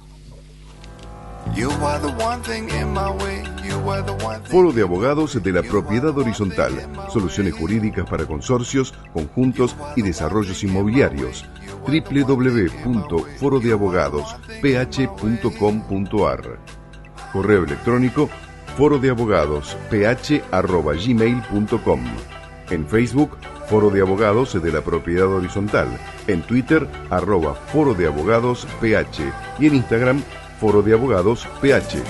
[SPEAKER 1] Foro de Abogados de la Propiedad Horizontal. Soluciones jurídicas para consorcios, conjuntos y desarrollos inmobiliarios. www.forodeabogadosph.com.ar. Correo electrónico forodeabogadosph@gmail.com. En Facebook, Foro de Abogados de la Propiedad Horizontal. En Twitter, @forodeabogadosph. Y en Instagram, Foro de Abogados PH.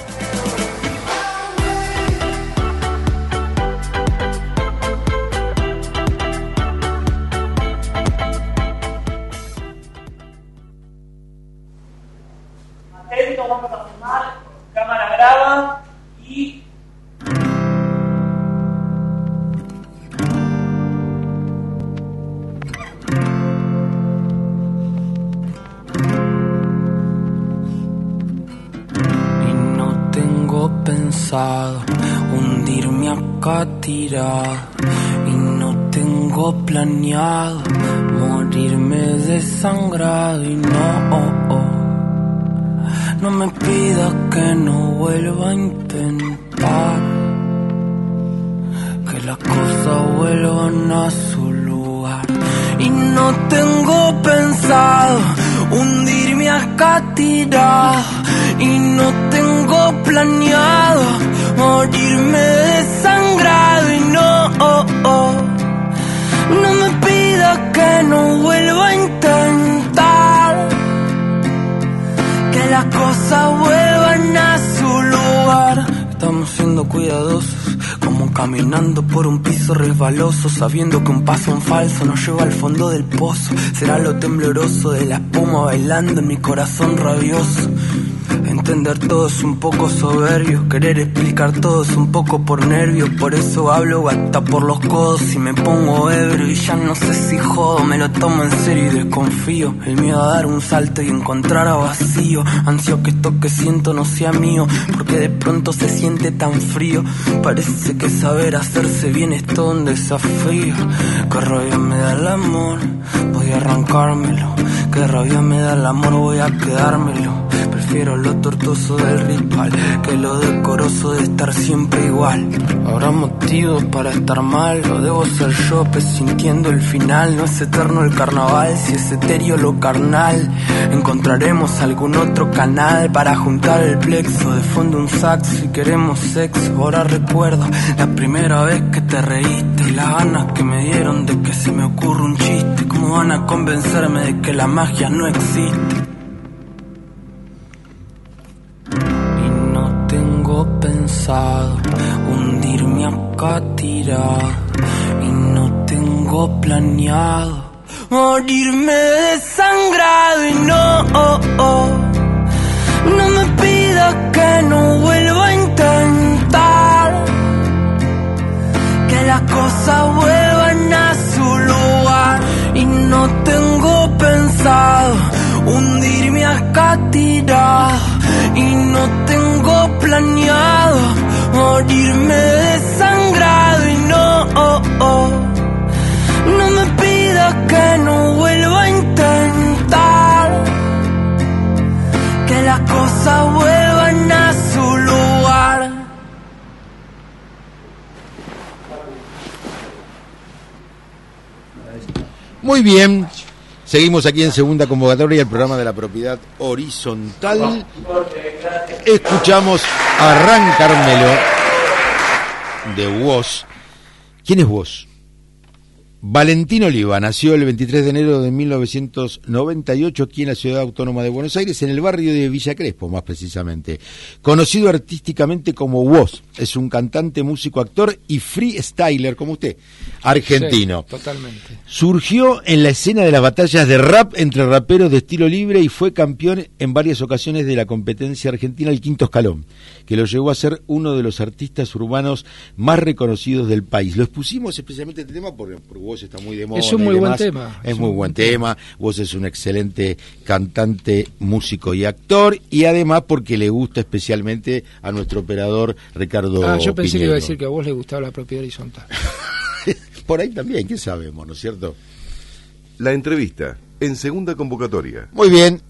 [SPEAKER 4] Atento, vamos a filmar, cámara graba y...
[SPEAKER 5] Pensado hundirme acá tirado y no tengo planeado morirme desangrado y no me pidas que no vuelva a intentar que las cosas vuelvan a su lugar y no tengo pensado hundirme acá tirado y no tengo planeado morirme desangrado y no me pidas que no vuelva a intentar que las cosas vuelvan a su lugar. Estamos siendo cuidadosos, como caminando por un piso resbaloso, sabiendo que un paso en falso nos lleva al fondo del pozo. Será lo tembloroso de la espuma bailando en mi corazón rabioso. Entender todo es un poco soberbio, querer explicar todo es un poco por nervios. Por eso hablo hasta por los codos y me pongo ebrio y ya no sé si jodo, me lo tomo en serio y desconfío. El miedo a dar un salto y encontrar a vacío, ansio que esto que siento no sea mío, porque de pronto se siente tan frío. Parece que saber hacerse bien es todo un desafío. Qué rabia me da el amor, voy a arrancármelo. Qué rabia me da el amor, voy a quedármelo. Prefiero lo tortuoso del ritual que lo decoroso de estar siempre igual. Habrá motivos para estar mal, o debo ser yo presintiendo el final. No es eterno el carnaval, si es etéreo lo carnal. Encontraremos algún otro canal para juntar el plexo. De fondo un sax si queremos sexo. Ahora recuerdo la primera vez que te reíste y las ganas que me dieron de que se me ocurra un chiste. ¿Cómo van a convencerme de que la magia no existe? Pensado hundirme acá tirado y no tengo planeado morirme desangrado y no me pidas que no vuelva a intentar que las cosas vuelvan a su lugar y no tengo pensado hundirme acá tirado y no tengo planeado morirme desangrado y no me pidas que no vuelva a intentar que las cosas vuelvan a su lugar.
[SPEAKER 2] Muy bien. Seguimos aquí en segunda convocatoria, el programa de la propiedad horizontal. Escuchamos Arrancármelo de Woz. ¿Quién es Woz? Valentín Oliva nació el 23 de enero de 1998 aquí en la Ciudad Autónoma de Buenos Aires, en el barrio de Villa Crespo, más precisamente. Conocido artísticamente como Woz, es un cantante, músico, actor y freestyler, como usted, argentino.
[SPEAKER 3] Sí, totalmente.
[SPEAKER 2] Surgió en la escena de las batallas de rap entre raperos de estilo libre y fue campeón en varias ocasiones de la competencia argentina El Quinto Escalón, que lo llevó a ser uno de los artistas urbanos más reconocidos del país. Lo expusimos especialmente este tema porque Woz está muy de moda.
[SPEAKER 3] Es un muy buen tema.
[SPEAKER 2] Es muy buen tema. Woz es un excelente cantante, músico y actor, y además porque le gusta especialmente a nuestro operador Ricardo
[SPEAKER 3] yo pensé
[SPEAKER 2] Piñero.
[SPEAKER 3] que iba a decir que a vos le gustaba la propiedad horizontal.
[SPEAKER 2] Por ahí también, ¿qué sabemos, no es cierto?
[SPEAKER 1] La entrevista en segunda convocatoria.
[SPEAKER 2] Muy bien,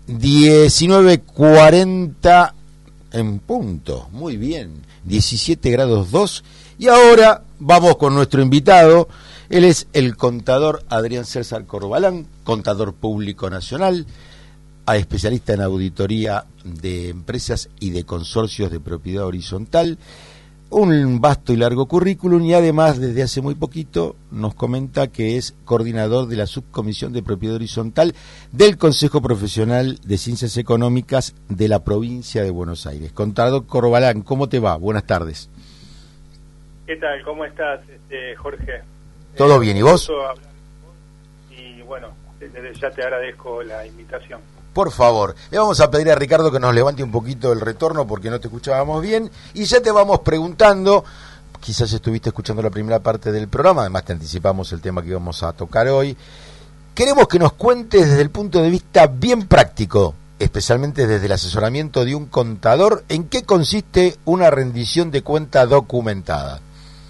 [SPEAKER 2] 19:40 en punto, muy bien, 17 grados 2, y ahora vamos con nuestro invitado. Él es el contador Adrián César Corbalán, contador público nacional, especialista en auditoría de empresas y de consorcios de propiedad horizontal, un vasto y largo currículum, y además desde hace muy poquito nos comenta que es coordinador de la Subcomisión de Propiedad Horizontal del Consejo Profesional de Ciencias Económicas de la provincia de Buenos Aires. Contador Corbalán, ¿cómo te va? Buenas tardes.
[SPEAKER 6] ¿Qué tal? ¿Cómo estás, Jorge?
[SPEAKER 2] ¿Todo bien? ¿Y vos?
[SPEAKER 6] Y bueno, desde ya te agradezco la invitación.
[SPEAKER 2] Por favor, le vamos a pedir a Ricardo que nos levante un poquito el retorno porque no te escuchábamos bien, y ya te vamos preguntando, quizás estuviste escuchando la primera parte del programa, además te anticipamos el tema que íbamos a tocar hoy. Queremos que nos cuentes desde el punto de vista bien práctico, especialmente desde el asesoramiento de un contador, en qué consiste una rendición de cuenta documentada.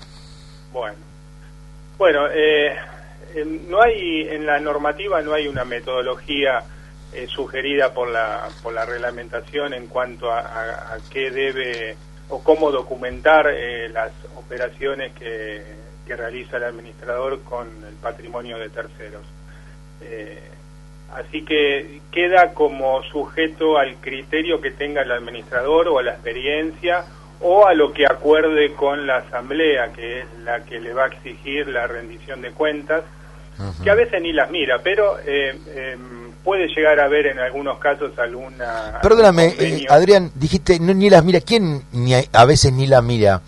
[SPEAKER 6] Bueno, no hay, en la normativa no hay una metodología sugerida por la reglamentación en cuanto a qué debe o cómo documentar las operaciones que realiza el administrador con el patrimonio de terceros. Así que queda como sujeto al criterio que tenga el administrador o a la experiencia o a lo que acuerde con la asamblea, que es la que le va a exigir la rendición de cuentas, que a veces ni las mira, pero puede llegar a haber en algunos casos alguna...
[SPEAKER 2] Perdóname, Adrián, dijiste no, ni las mira. ¿Quién a veces ni las mira?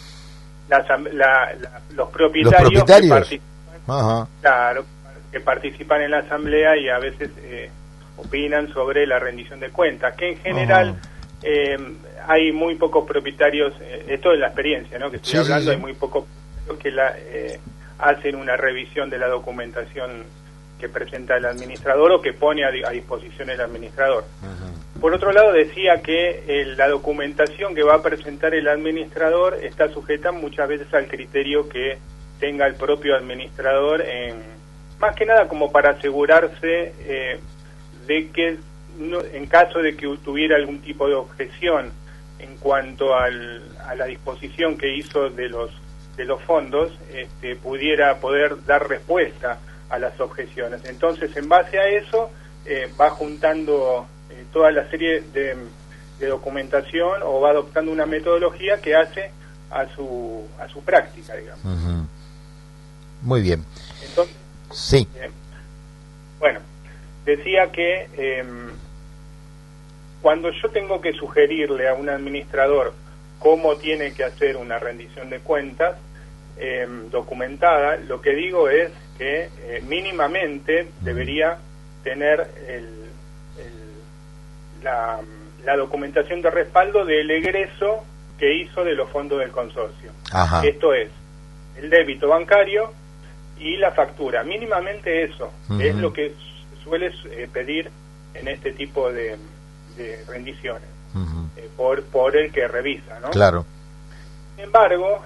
[SPEAKER 6] Los propietarios.
[SPEAKER 2] ¿Los propietarios?
[SPEAKER 6] Que claro, que participan en la asamblea y a veces opinan sobre la rendición de cuentas, que en general hay muy pocos propietarios, esto es la experiencia, ¿no? Que estoy hablando, hay muy pocos que hacen una revisión de la documentación que presenta el administrador o que pone a disposición el administrador. Por otro lado, decía que la documentación que va a presentar el administrador está sujeta muchas veces al criterio que tenga el propio administrador, más que nada como para asegurarse de que en caso de que tuviera algún tipo de objeción en cuanto a la disposición que hizo de los fondos, poder dar respuesta a las objeciones. Entonces, en base a eso, va juntando toda la serie de documentación o va adoptando una metodología que hace a su práctica, digamos.
[SPEAKER 2] Muy bien.
[SPEAKER 6] Entonces,
[SPEAKER 2] sí.
[SPEAKER 6] Bueno, decía que cuando yo tengo que sugerirle a un administrador cómo tiene que hacer una rendición de cuentas documentada, lo que digo es que mínimamente debería tener la documentación de respaldo del egreso que hizo de los fondos del consorcio.
[SPEAKER 2] Ajá.
[SPEAKER 6] Esto es el débito bancario y la factura. Mínimamente eso es lo que suele pedir en este tipo de rendiciones por el que revisa, ¿no?
[SPEAKER 2] Claro.
[SPEAKER 6] Sin embargo,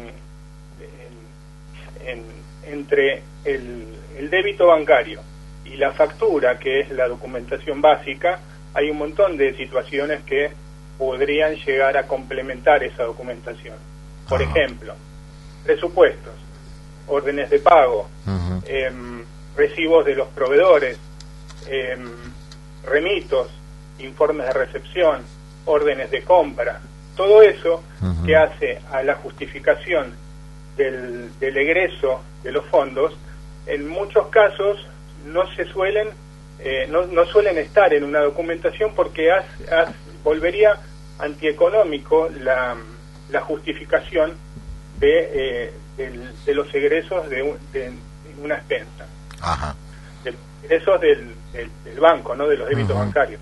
[SPEAKER 6] entre el débito bancario y la factura, que es la documentación básica, hay un montón de situaciones que podrían llegar a complementar esa documentación. Por ejemplo, presupuestos, órdenes de pago, recibos de los proveedores, remitos, informes de recepción, órdenes de compra, todo eso que hace a la justificación del egreso de los fondos en muchos casos no se suelen no suelen estar en una documentación porque volvería antieconómico la justificación de los egresos de una expensa.
[SPEAKER 2] Ajá.
[SPEAKER 6] De los egresos del banco, ¿no? De los débitos bancarios.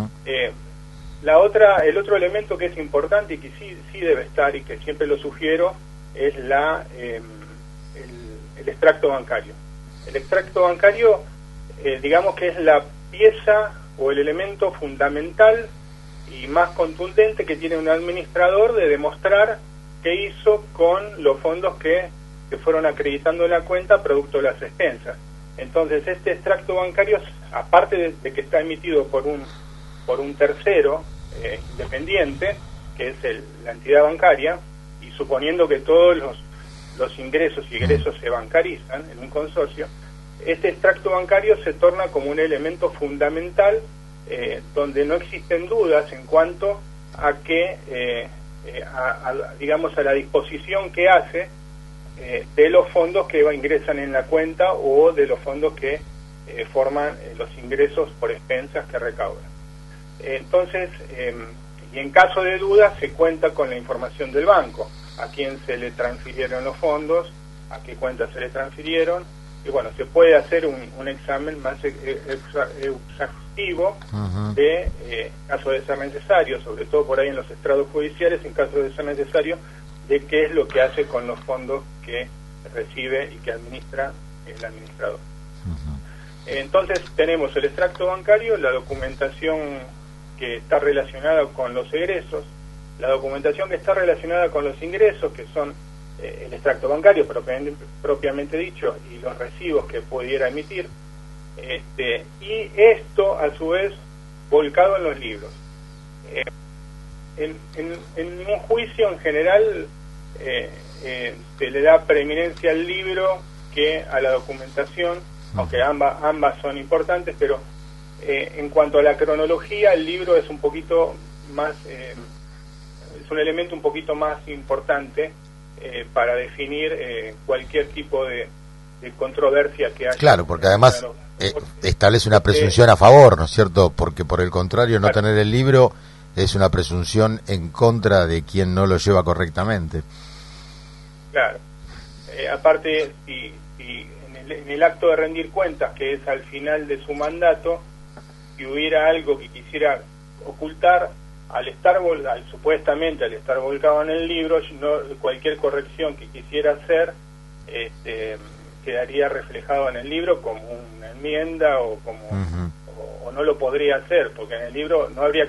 [SPEAKER 6] El otro elemento que es importante y que sí debe estar y que siempre lo sugiero es el extracto bancario. El extracto bancario, digamos que es la pieza o el elemento fundamental y más contundente que tiene un administrador de demostrar qué hizo con los fondos que fueron acreditando en la cuenta producto de las expensas. Entonces, este extracto bancario, aparte de que está emitido por un tercero independiente, que es la entidad bancaria, y suponiendo que todos los ingresos y egresos se bancarizan en un consorcio, este extracto bancario se torna como un elemento fundamental donde no existen dudas en cuanto a que, digamos, a la disposición que hace de los fondos que ingresan en la cuenta o de los fondos que forman los ingresos por expensas que recaudan. Entonces, y en caso de duda se cuenta con la información del banco, a quién se le transfirieron los fondos, a qué cuenta se le transfirieron, y bueno, se puede hacer un examen más exhaustivo de, caso de ser necesario, sobre todo por ahí en los estrados judiciales, en caso de ser necesario, de qué es lo que hace con los fondos que recibe y que administra el administrador. Entonces tenemos el extracto bancario, la documentación que está relacionada con los egresos, la documentación que está relacionada con los ingresos, que son el extracto bancario propiamente dicho y los recibos que pudiera emitir, y esto a su vez volcado en los libros. En un juicio en general se le da preeminencia al libro que a la documentación, aunque ambas son importantes, pero en cuanto a la cronología, el libro es un poquito más, es un elemento un poquito más importante para definir cualquier tipo de controversia que haya.
[SPEAKER 2] Claro, porque además establece una presunción a favor, ¿no es cierto? Porque por el contrario, no tener el libro es una presunción en contra de quien no lo lleva correctamente.
[SPEAKER 6] Claro. Aparte, si en el acto de rendir cuentas, que es al final de su mandato, si hubiera algo que quisiera ocultar, supuestamente al estar volcado en el libro, cualquier corrección que quisiera hacer quedaría reflejado en el libro como una enmienda o como o no lo podría hacer, porque en el libro habría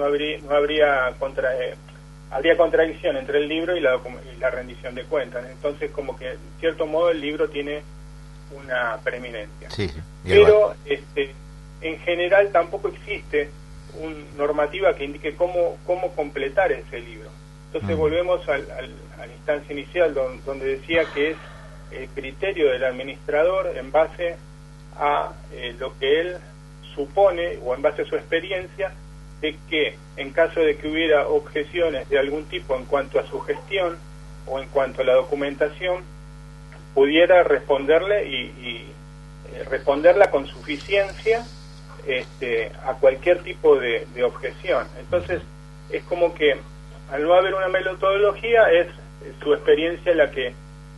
[SPEAKER 6] contradicción entre el libro y la rendición de cuentas. Entonces, como que en cierto modo el libro tiene una preeminencia. Sí, pero en general tampoco existe una normativa que indique cómo completar ese libro. Entonces volvemos a la instancia inicial donde decía que es el criterio del administrador en base a lo que él supone o en base a su experiencia de que en caso de que hubiera objeciones de algún tipo en cuanto a su gestión o en cuanto a la documentación, pudiera responderle y responderla con suficiencia a cualquier tipo de objeción. Entonces es como que al no haber una metodología es su experiencia la que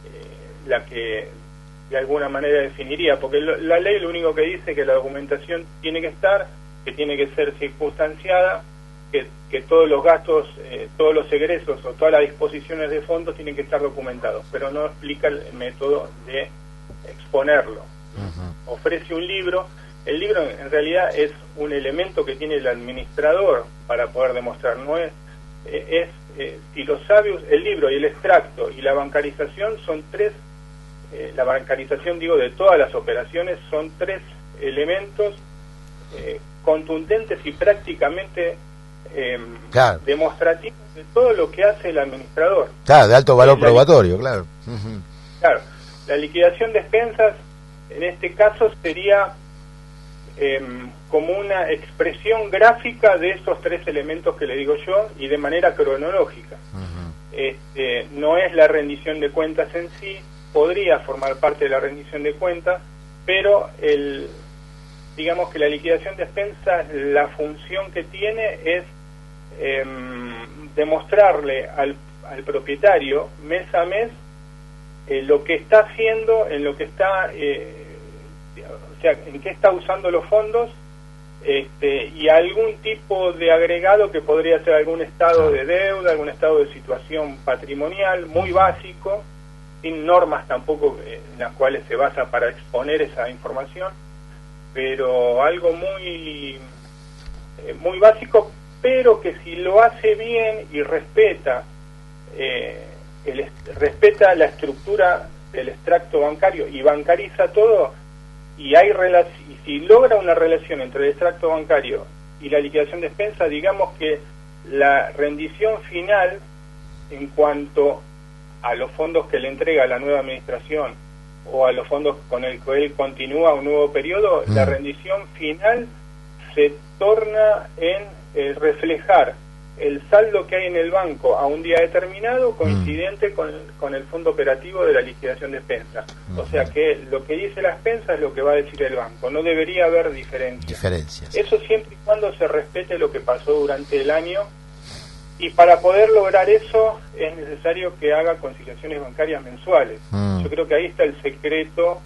[SPEAKER 6] de alguna manera definiría, porque la ley lo único que dice es que la documentación tiene que estar, que tiene que ser circunstanciada, que todos los gastos, todos los egresos o todas las disposiciones de fondos tienen que estar documentados, pero no explica el método de exponerlo. Ofrece un libro. El libro en realidad es un elemento que tiene el administrador para poder demostrar, no es si lo sabe, el libro y el extracto y la bancarización son tres, la bancarización de todas las operaciones son tres elementos contundentes y prácticamente demostrativos de todo lo que hace el administrador.
[SPEAKER 2] Claro, de alto valor probatorio, claro.
[SPEAKER 6] Claro, la liquidación de expensas en este caso sería como una expresión gráfica de esos tres elementos que le digo yo y de manera cronológica. No es la rendición de cuentas en sí, podría formar parte de la rendición de cuentas, pero digamos que la liquidación de expensas, la función que tiene es demostrarle al propietario mes a mes lo que está haciendo, en lo que está, o sea, en qué está usando los fondos, y algún tipo de agregado que podría ser algún estado de deuda, algún estado de situación patrimonial muy básico, sin normas tampoco en las cuales se basa para exponer esa información, pero algo muy básico, pero que si lo hace bien y respeta la estructura del extracto bancario y bancariza todo, y si logra una relación entre el extracto bancario y la liquidación de expensas, digamos que la rendición final en cuanto a los fondos que le entrega la nueva administración o a los fondos con el que él continúa un nuevo periodo, la rendición final se torna en reflejar el saldo que hay en el banco a un día determinado coincidente con el fondo operativo de la liquidación de expensas. O sea que lo que dice la expensa es lo que va a decir el banco, no debería haber diferencias. Eso siempre y cuando se respete lo que pasó durante el año, y para poder lograr eso es necesario que haga conciliaciones bancarias mensuales. Yo creo que ahí está el secreto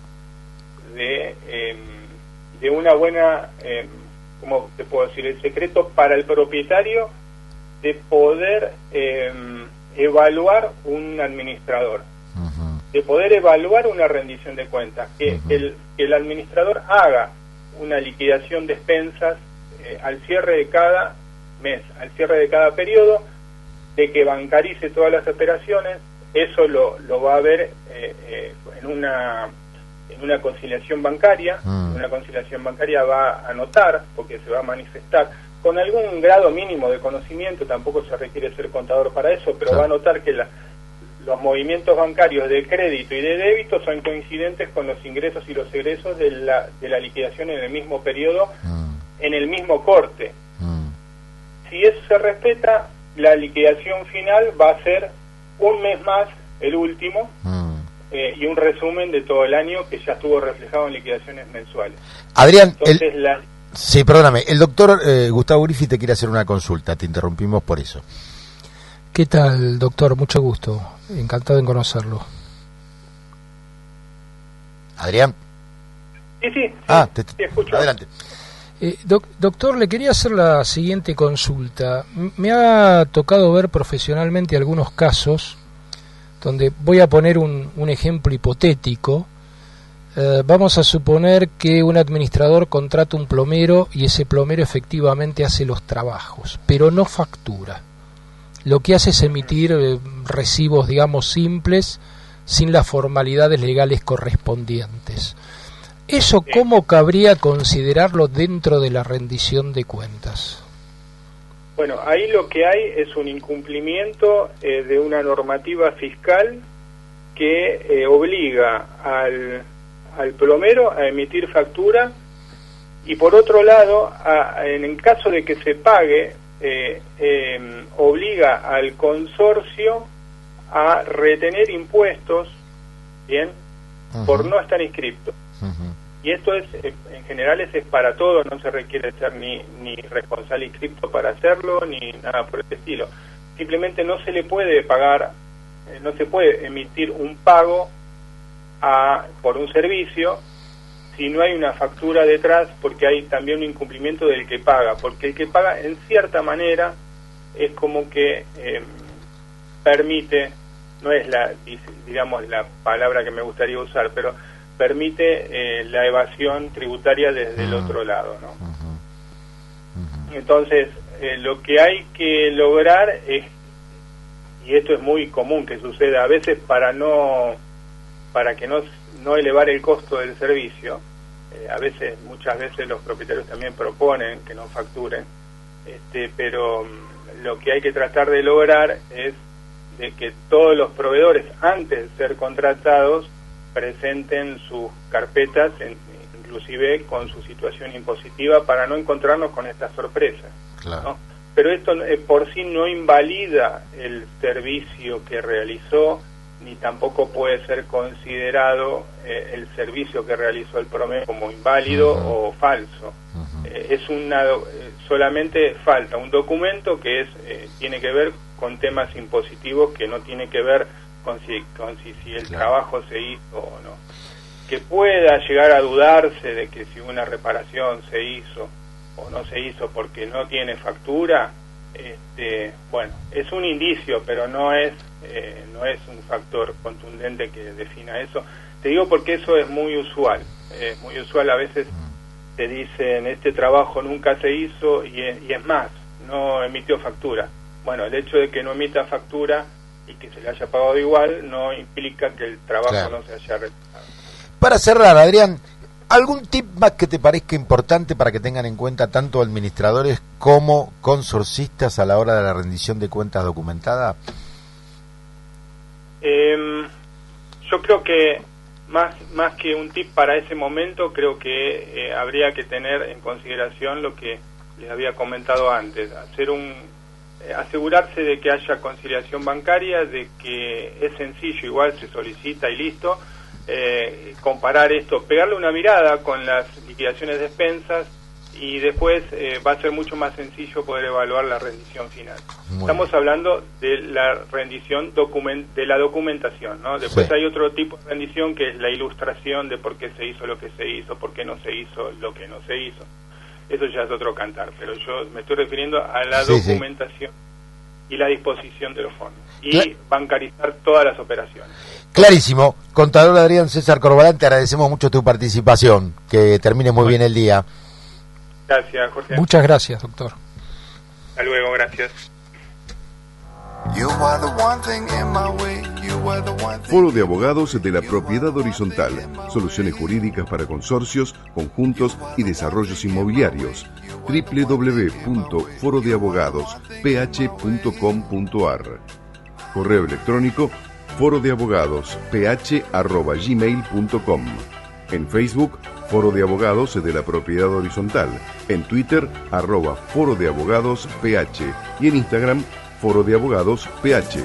[SPEAKER 6] de una buena, ¿cómo te puedo decir? El secreto para el propietario de poder evaluar un administrador, de poder evaluar una rendición de cuentas, que el administrador haga una liquidación de expensas al cierre de cada mes, al cierre de cada periodo, de que bancarice todas las operaciones. Eso lo va a ver en una conciliación bancaria. Una conciliación bancaria va a anotar, porque se va a manifestar con algún grado mínimo de conocimiento, tampoco se requiere ser contador para eso, pero va a notar que los movimientos bancarios de crédito y de débito son coincidentes con los ingresos y los egresos de la liquidación en el mismo periodo, en el mismo corte. Si eso se respeta, la liquidación final va a ser un mes más, el último, y un resumen de todo el año que ya estuvo reflejado en liquidaciones mensuales.
[SPEAKER 2] Adrián, sí, perdóname, el doctor Gustavo Griffi te quiere hacer una consulta, te interrumpimos por eso.
[SPEAKER 3] ¿Qué tal, doctor? Mucho gusto, encantado en conocerlo.
[SPEAKER 2] ¿Adrián?
[SPEAKER 6] Sí, te escucho.
[SPEAKER 2] Adelante.
[SPEAKER 3] Doctor, le quería hacer la siguiente consulta. Me ha tocado ver profesionalmente algunos casos donde voy a poner un ejemplo hipotético. Vamos a suponer que un administrador contrata un plomero y ese plomero efectivamente hace los trabajos, pero no factura. Lo que hace es emitir recibos, digamos, simples, sin las formalidades legales correspondientes. ¿Eso cómo cabría considerarlo dentro de la rendición de cuentas?
[SPEAKER 6] Bueno, ahí lo que hay es un incumplimiento de una normativa fiscal que obliga al plomero a emitir factura, y por otro lado, en el caso de que se pague, obliga al consorcio a retener impuestos, bien, por no estar inscripto. Y esto en general es para todo, no se requiere ser ni responsable inscripto para hacerlo, ni nada por el estilo. Simplemente no se le puede pagar, no se puede emitir un pago por un servicio si no hay una factura detrás, porque hay también un incumplimiento del que paga, porque el que paga en cierta manera es como que permite, no es la palabra que me gustaría usar, pero permite la evasión tributaria desde el otro lado, ¿no? Entonces, lo que hay que lograr es, y esto es muy común que suceda a veces para que no elevar el costo del servicio, muchas veces los propietarios también proponen que no facturen, pero lo que hay que tratar de lograr es de que todos los proveedores, antes de ser contratados, presenten sus carpetas, inclusive con su situación impositiva, para no encontrarnos con estas sorpresas. Claro. ¿No? Pero esto por sí no invalida el servicio que realizó ni tampoco puede ser considerado el servicio que realizó el PROMEP como inválido o falso. Solamente falta un documento que tiene que ver con temas impositivos, que no tiene que ver con si el trabajo se hizo o no. Que pueda llegar a dudarse de que si una reparación se hizo o no se hizo porque no tiene factura, bueno, es un indicio, pero no es un factor contundente que defina eso. Te digo porque eso es muy usual. Muy usual, a veces te dicen este trabajo nunca se hizo y es más, no emitió factura. Bueno, el hecho de que no emita factura y que se le haya pagado igual no implica que el trabajo no se haya realizado.
[SPEAKER 2] Para cerrar, Adrián, ¿algún tip más que te parezca importante para que tengan en cuenta tanto administradores como consorcistas a la hora de la rendición de cuentas documentada?
[SPEAKER 6] Yo creo que más que un tip para ese momento, creo que habría que tener en consideración lo que les había comentado antes, asegurarse de que haya conciliación bancaria, de que es sencillo, igual se solicita y listo. Comparar esto, pegarle una mirada con las liquidaciones de expensas y después va a ser mucho más sencillo poder evaluar la rendición final. Estamos hablando de la rendición de la documentación, ¿no? Después hay otro tipo de rendición que es la ilustración de por qué se hizo lo que se hizo, por qué no se hizo lo que no se hizo. Eso ya es otro cantar, pero yo me estoy refiriendo a la documentación y la disposición de los fondos y bancarizar todas las operaciones.
[SPEAKER 2] Clarísimo. Contador Adrián César Corbalán, te agradecemos mucho tu participación. Que termine muy bien el día.
[SPEAKER 6] Gracias, Jorge.
[SPEAKER 3] Muchas gracias, doctor.
[SPEAKER 6] Hasta luego, gracias.
[SPEAKER 1] Foro de Abogados de la Propiedad Horizontal. Soluciones jurídicas para consorcios, conjuntos y desarrollos inmobiliarios. www.forodeabogadosph.com.ar. Correo electrónico forodeabogadosph@gmail.com. En Facebook, Foro de Abogados de la Propiedad Horizontal. En Twitter, @Foro de Abogados PH. Y en Instagram, Foro de Abogados PH.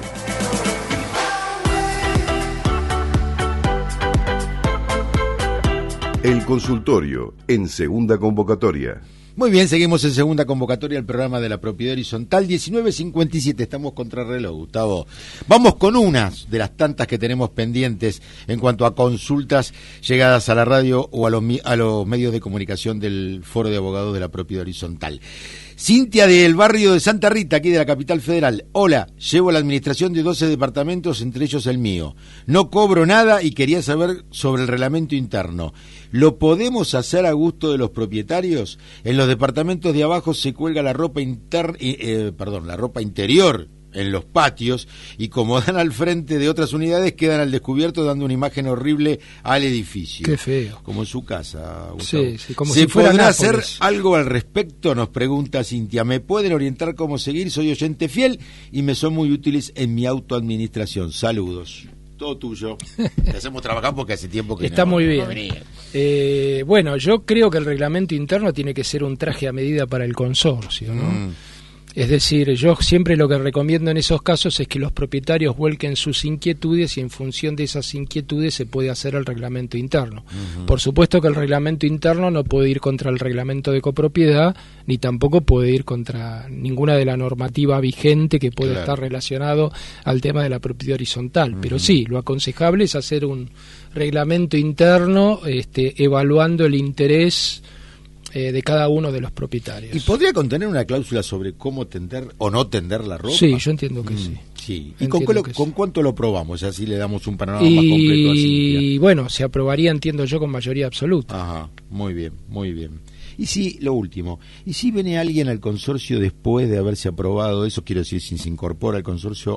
[SPEAKER 1] El consultorio, en segunda convocatoria.
[SPEAKER 2] Muy bien, seguimos en segunda convocatoria al programa de la Propiedad Horizontal, 19:57, estamos contra reloj, Gustavo. Vamos con unas de las tantas que tenemos pendientes en cuanto a consultas llegadas a la radio o a los medios de comunicación del Foro de Abogados de la Propiedad Horizontal. Cintia del barrio de Santa Rita, aquí de la capital federal. Hola, llevo la administración de 12 departamentos, entre ellos el mío. No cobro nada y quería saber sobre el reglamento interno. ¿Lo podemos hacer a gusto de los propietarios? En los departamentos de abajo se cuelga la ropa la ropa interior en los patios y como dan al frente de otras unidades quedan al descubierto dando una imagen horrible al edificio.
[SPEAKER 3] Qué feo.
[SPEAKER 2] Como en su casa, Gustavo.
[SPEAKER 3] Sí, como
[SPEAKER 2] ¿Se
[SPEAKER 3] si fuera
[SPEAKER 2] podrá
[SPEAKER 3] Nápoles.
[SPEAKER 2] hacer algo al respecto? Nos pregunta Cintia. ¿Me pueden orientar cómo seguir? Soy oyente fiel y me son muy útiles en mi autoadministración. Saludos. Todo tuyo. Te hacemos trabajar porque hace tiempo que
[SPEAKER 3] está muy bien.
[SPEAKER 2] no venía.
[SPEAKER 3] Bueno, yo creo que el reglamento interno tiene que ser un traje a medida para el consorcio, ¿no? Es decir, yo siempre lo que recomiendo en esos casos es que los propietarios vuelquen sus inquietudes y en función de esas inquietudes se puede hacer el reglamento interno. Por supuesto que el reglamento interno no puede ir contra el reglamento de copropiedad, ni tampoco puede ir contra ninguna de la normativa vigente que pueda estar relacionado al tema de la propiedad horizontal. Pero sí, lo aconsejable es hacer un reglamento interno evaluando el interés de cada uno de los propietarios.
[SPEAKER 2] ¿Y podría contener una cláusula sobre cómo tender o no tender la ropa?
[SPEAKER 3] Sí, yo entiendo que sí.
[SPEAKER 2] Sí. ¿Y con cuánto lo probamos? Así le damos un panorama más completo a Cintia.
[SPEAKER 3] Y bueno, se aprobaría, entiendo yo, con mayoría absoluta.
[SPEAKER 2] Ajá, muy bien, muy bien. Y si, lo último, ¿y si viene alguien al consorcio después de haberse aprobado eso? Quiero decir, si se incorpora al consorcio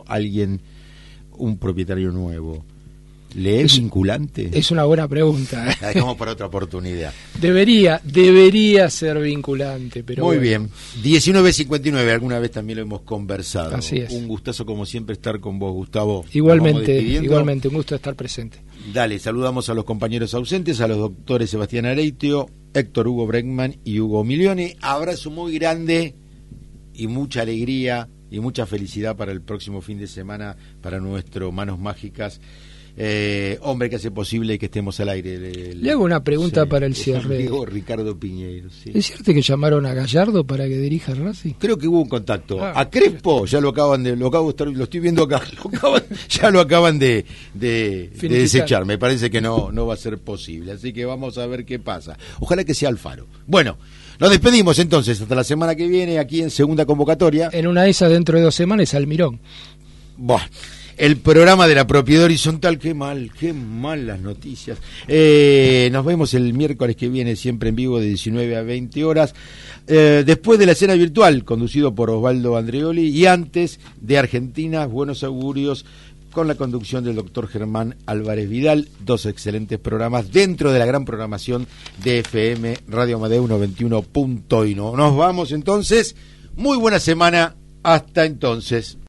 [SPEAKER 2] un propietario nuevo, ¿le es vinculante?
[SPEAKER 3] Es una buena pregunta.
[SPEAKER 2] La dejamos para otra oportunidad.
[SPEAKER 3] Debería ser vinculante, pero
[SPEAKER 2] muy
[SPEAKER 3] bueno.
[SPEAKER 2] bien. 19:59, alguna vez también lo hemos conversado.
[SPEAKER 3] Así es.
[SPEAKER 2] Un gustazo como siempre estar con vos, Gustavo.
[SPEAKER 3] Igualmente, un gusto estar presente.
[SPEAKER 2] Dale, saludamos a los compañeros ausentes, a los doctores Sebastián Areitio, Héctor Hugo Bregman y Hugo Milione. Abrazo muy grande y mucha alegría y mucha felicidad para el próximo fin de semana para nuestro Manos Mágicas. Hombre que hace posible que estemos al aire.
[SPEAKER 3] Le hago una pregunta para el cierre.
[SPEAKER 2] Diego Ricardo Piñeiro. Sí.
[SPEAKER 3] ¿Es cierto que llamaron a Gallardo para que dirija Racing?
[SPEAKER 2] Creo que hubo un contacto. A Crespo ya lo estoy viendo acá. Ya lo acaban de desechar. Me parece que no va a ser posible. Así que vamos a ver qué pasa. Ojalá que sea Alfaro. Bueno, nos despedimos entonces hasta la semana que viene aquí en Segunda Convocatoria.
[SPEAKER 3] En una de esas dentro de 2 semanas Almirón.
[SPEAKER 2] Buah. El programa de la propiedad horizontal, qué mal las noticias. Nos vemos el miércoles que viene, siempre en vivo de 19 a 20 horas. Después de la escena virtual, conducido por Osvaldo Andreoli, y antes de Argentina, Buenos Augurios, con la conducción del doctor Germán Álvarez Vidal. 2 excelentes programas dentro de la gran programación de FM Radio Amadeo 91.1. Nos vamos entonces. Muy buena semana. Hasta entonces.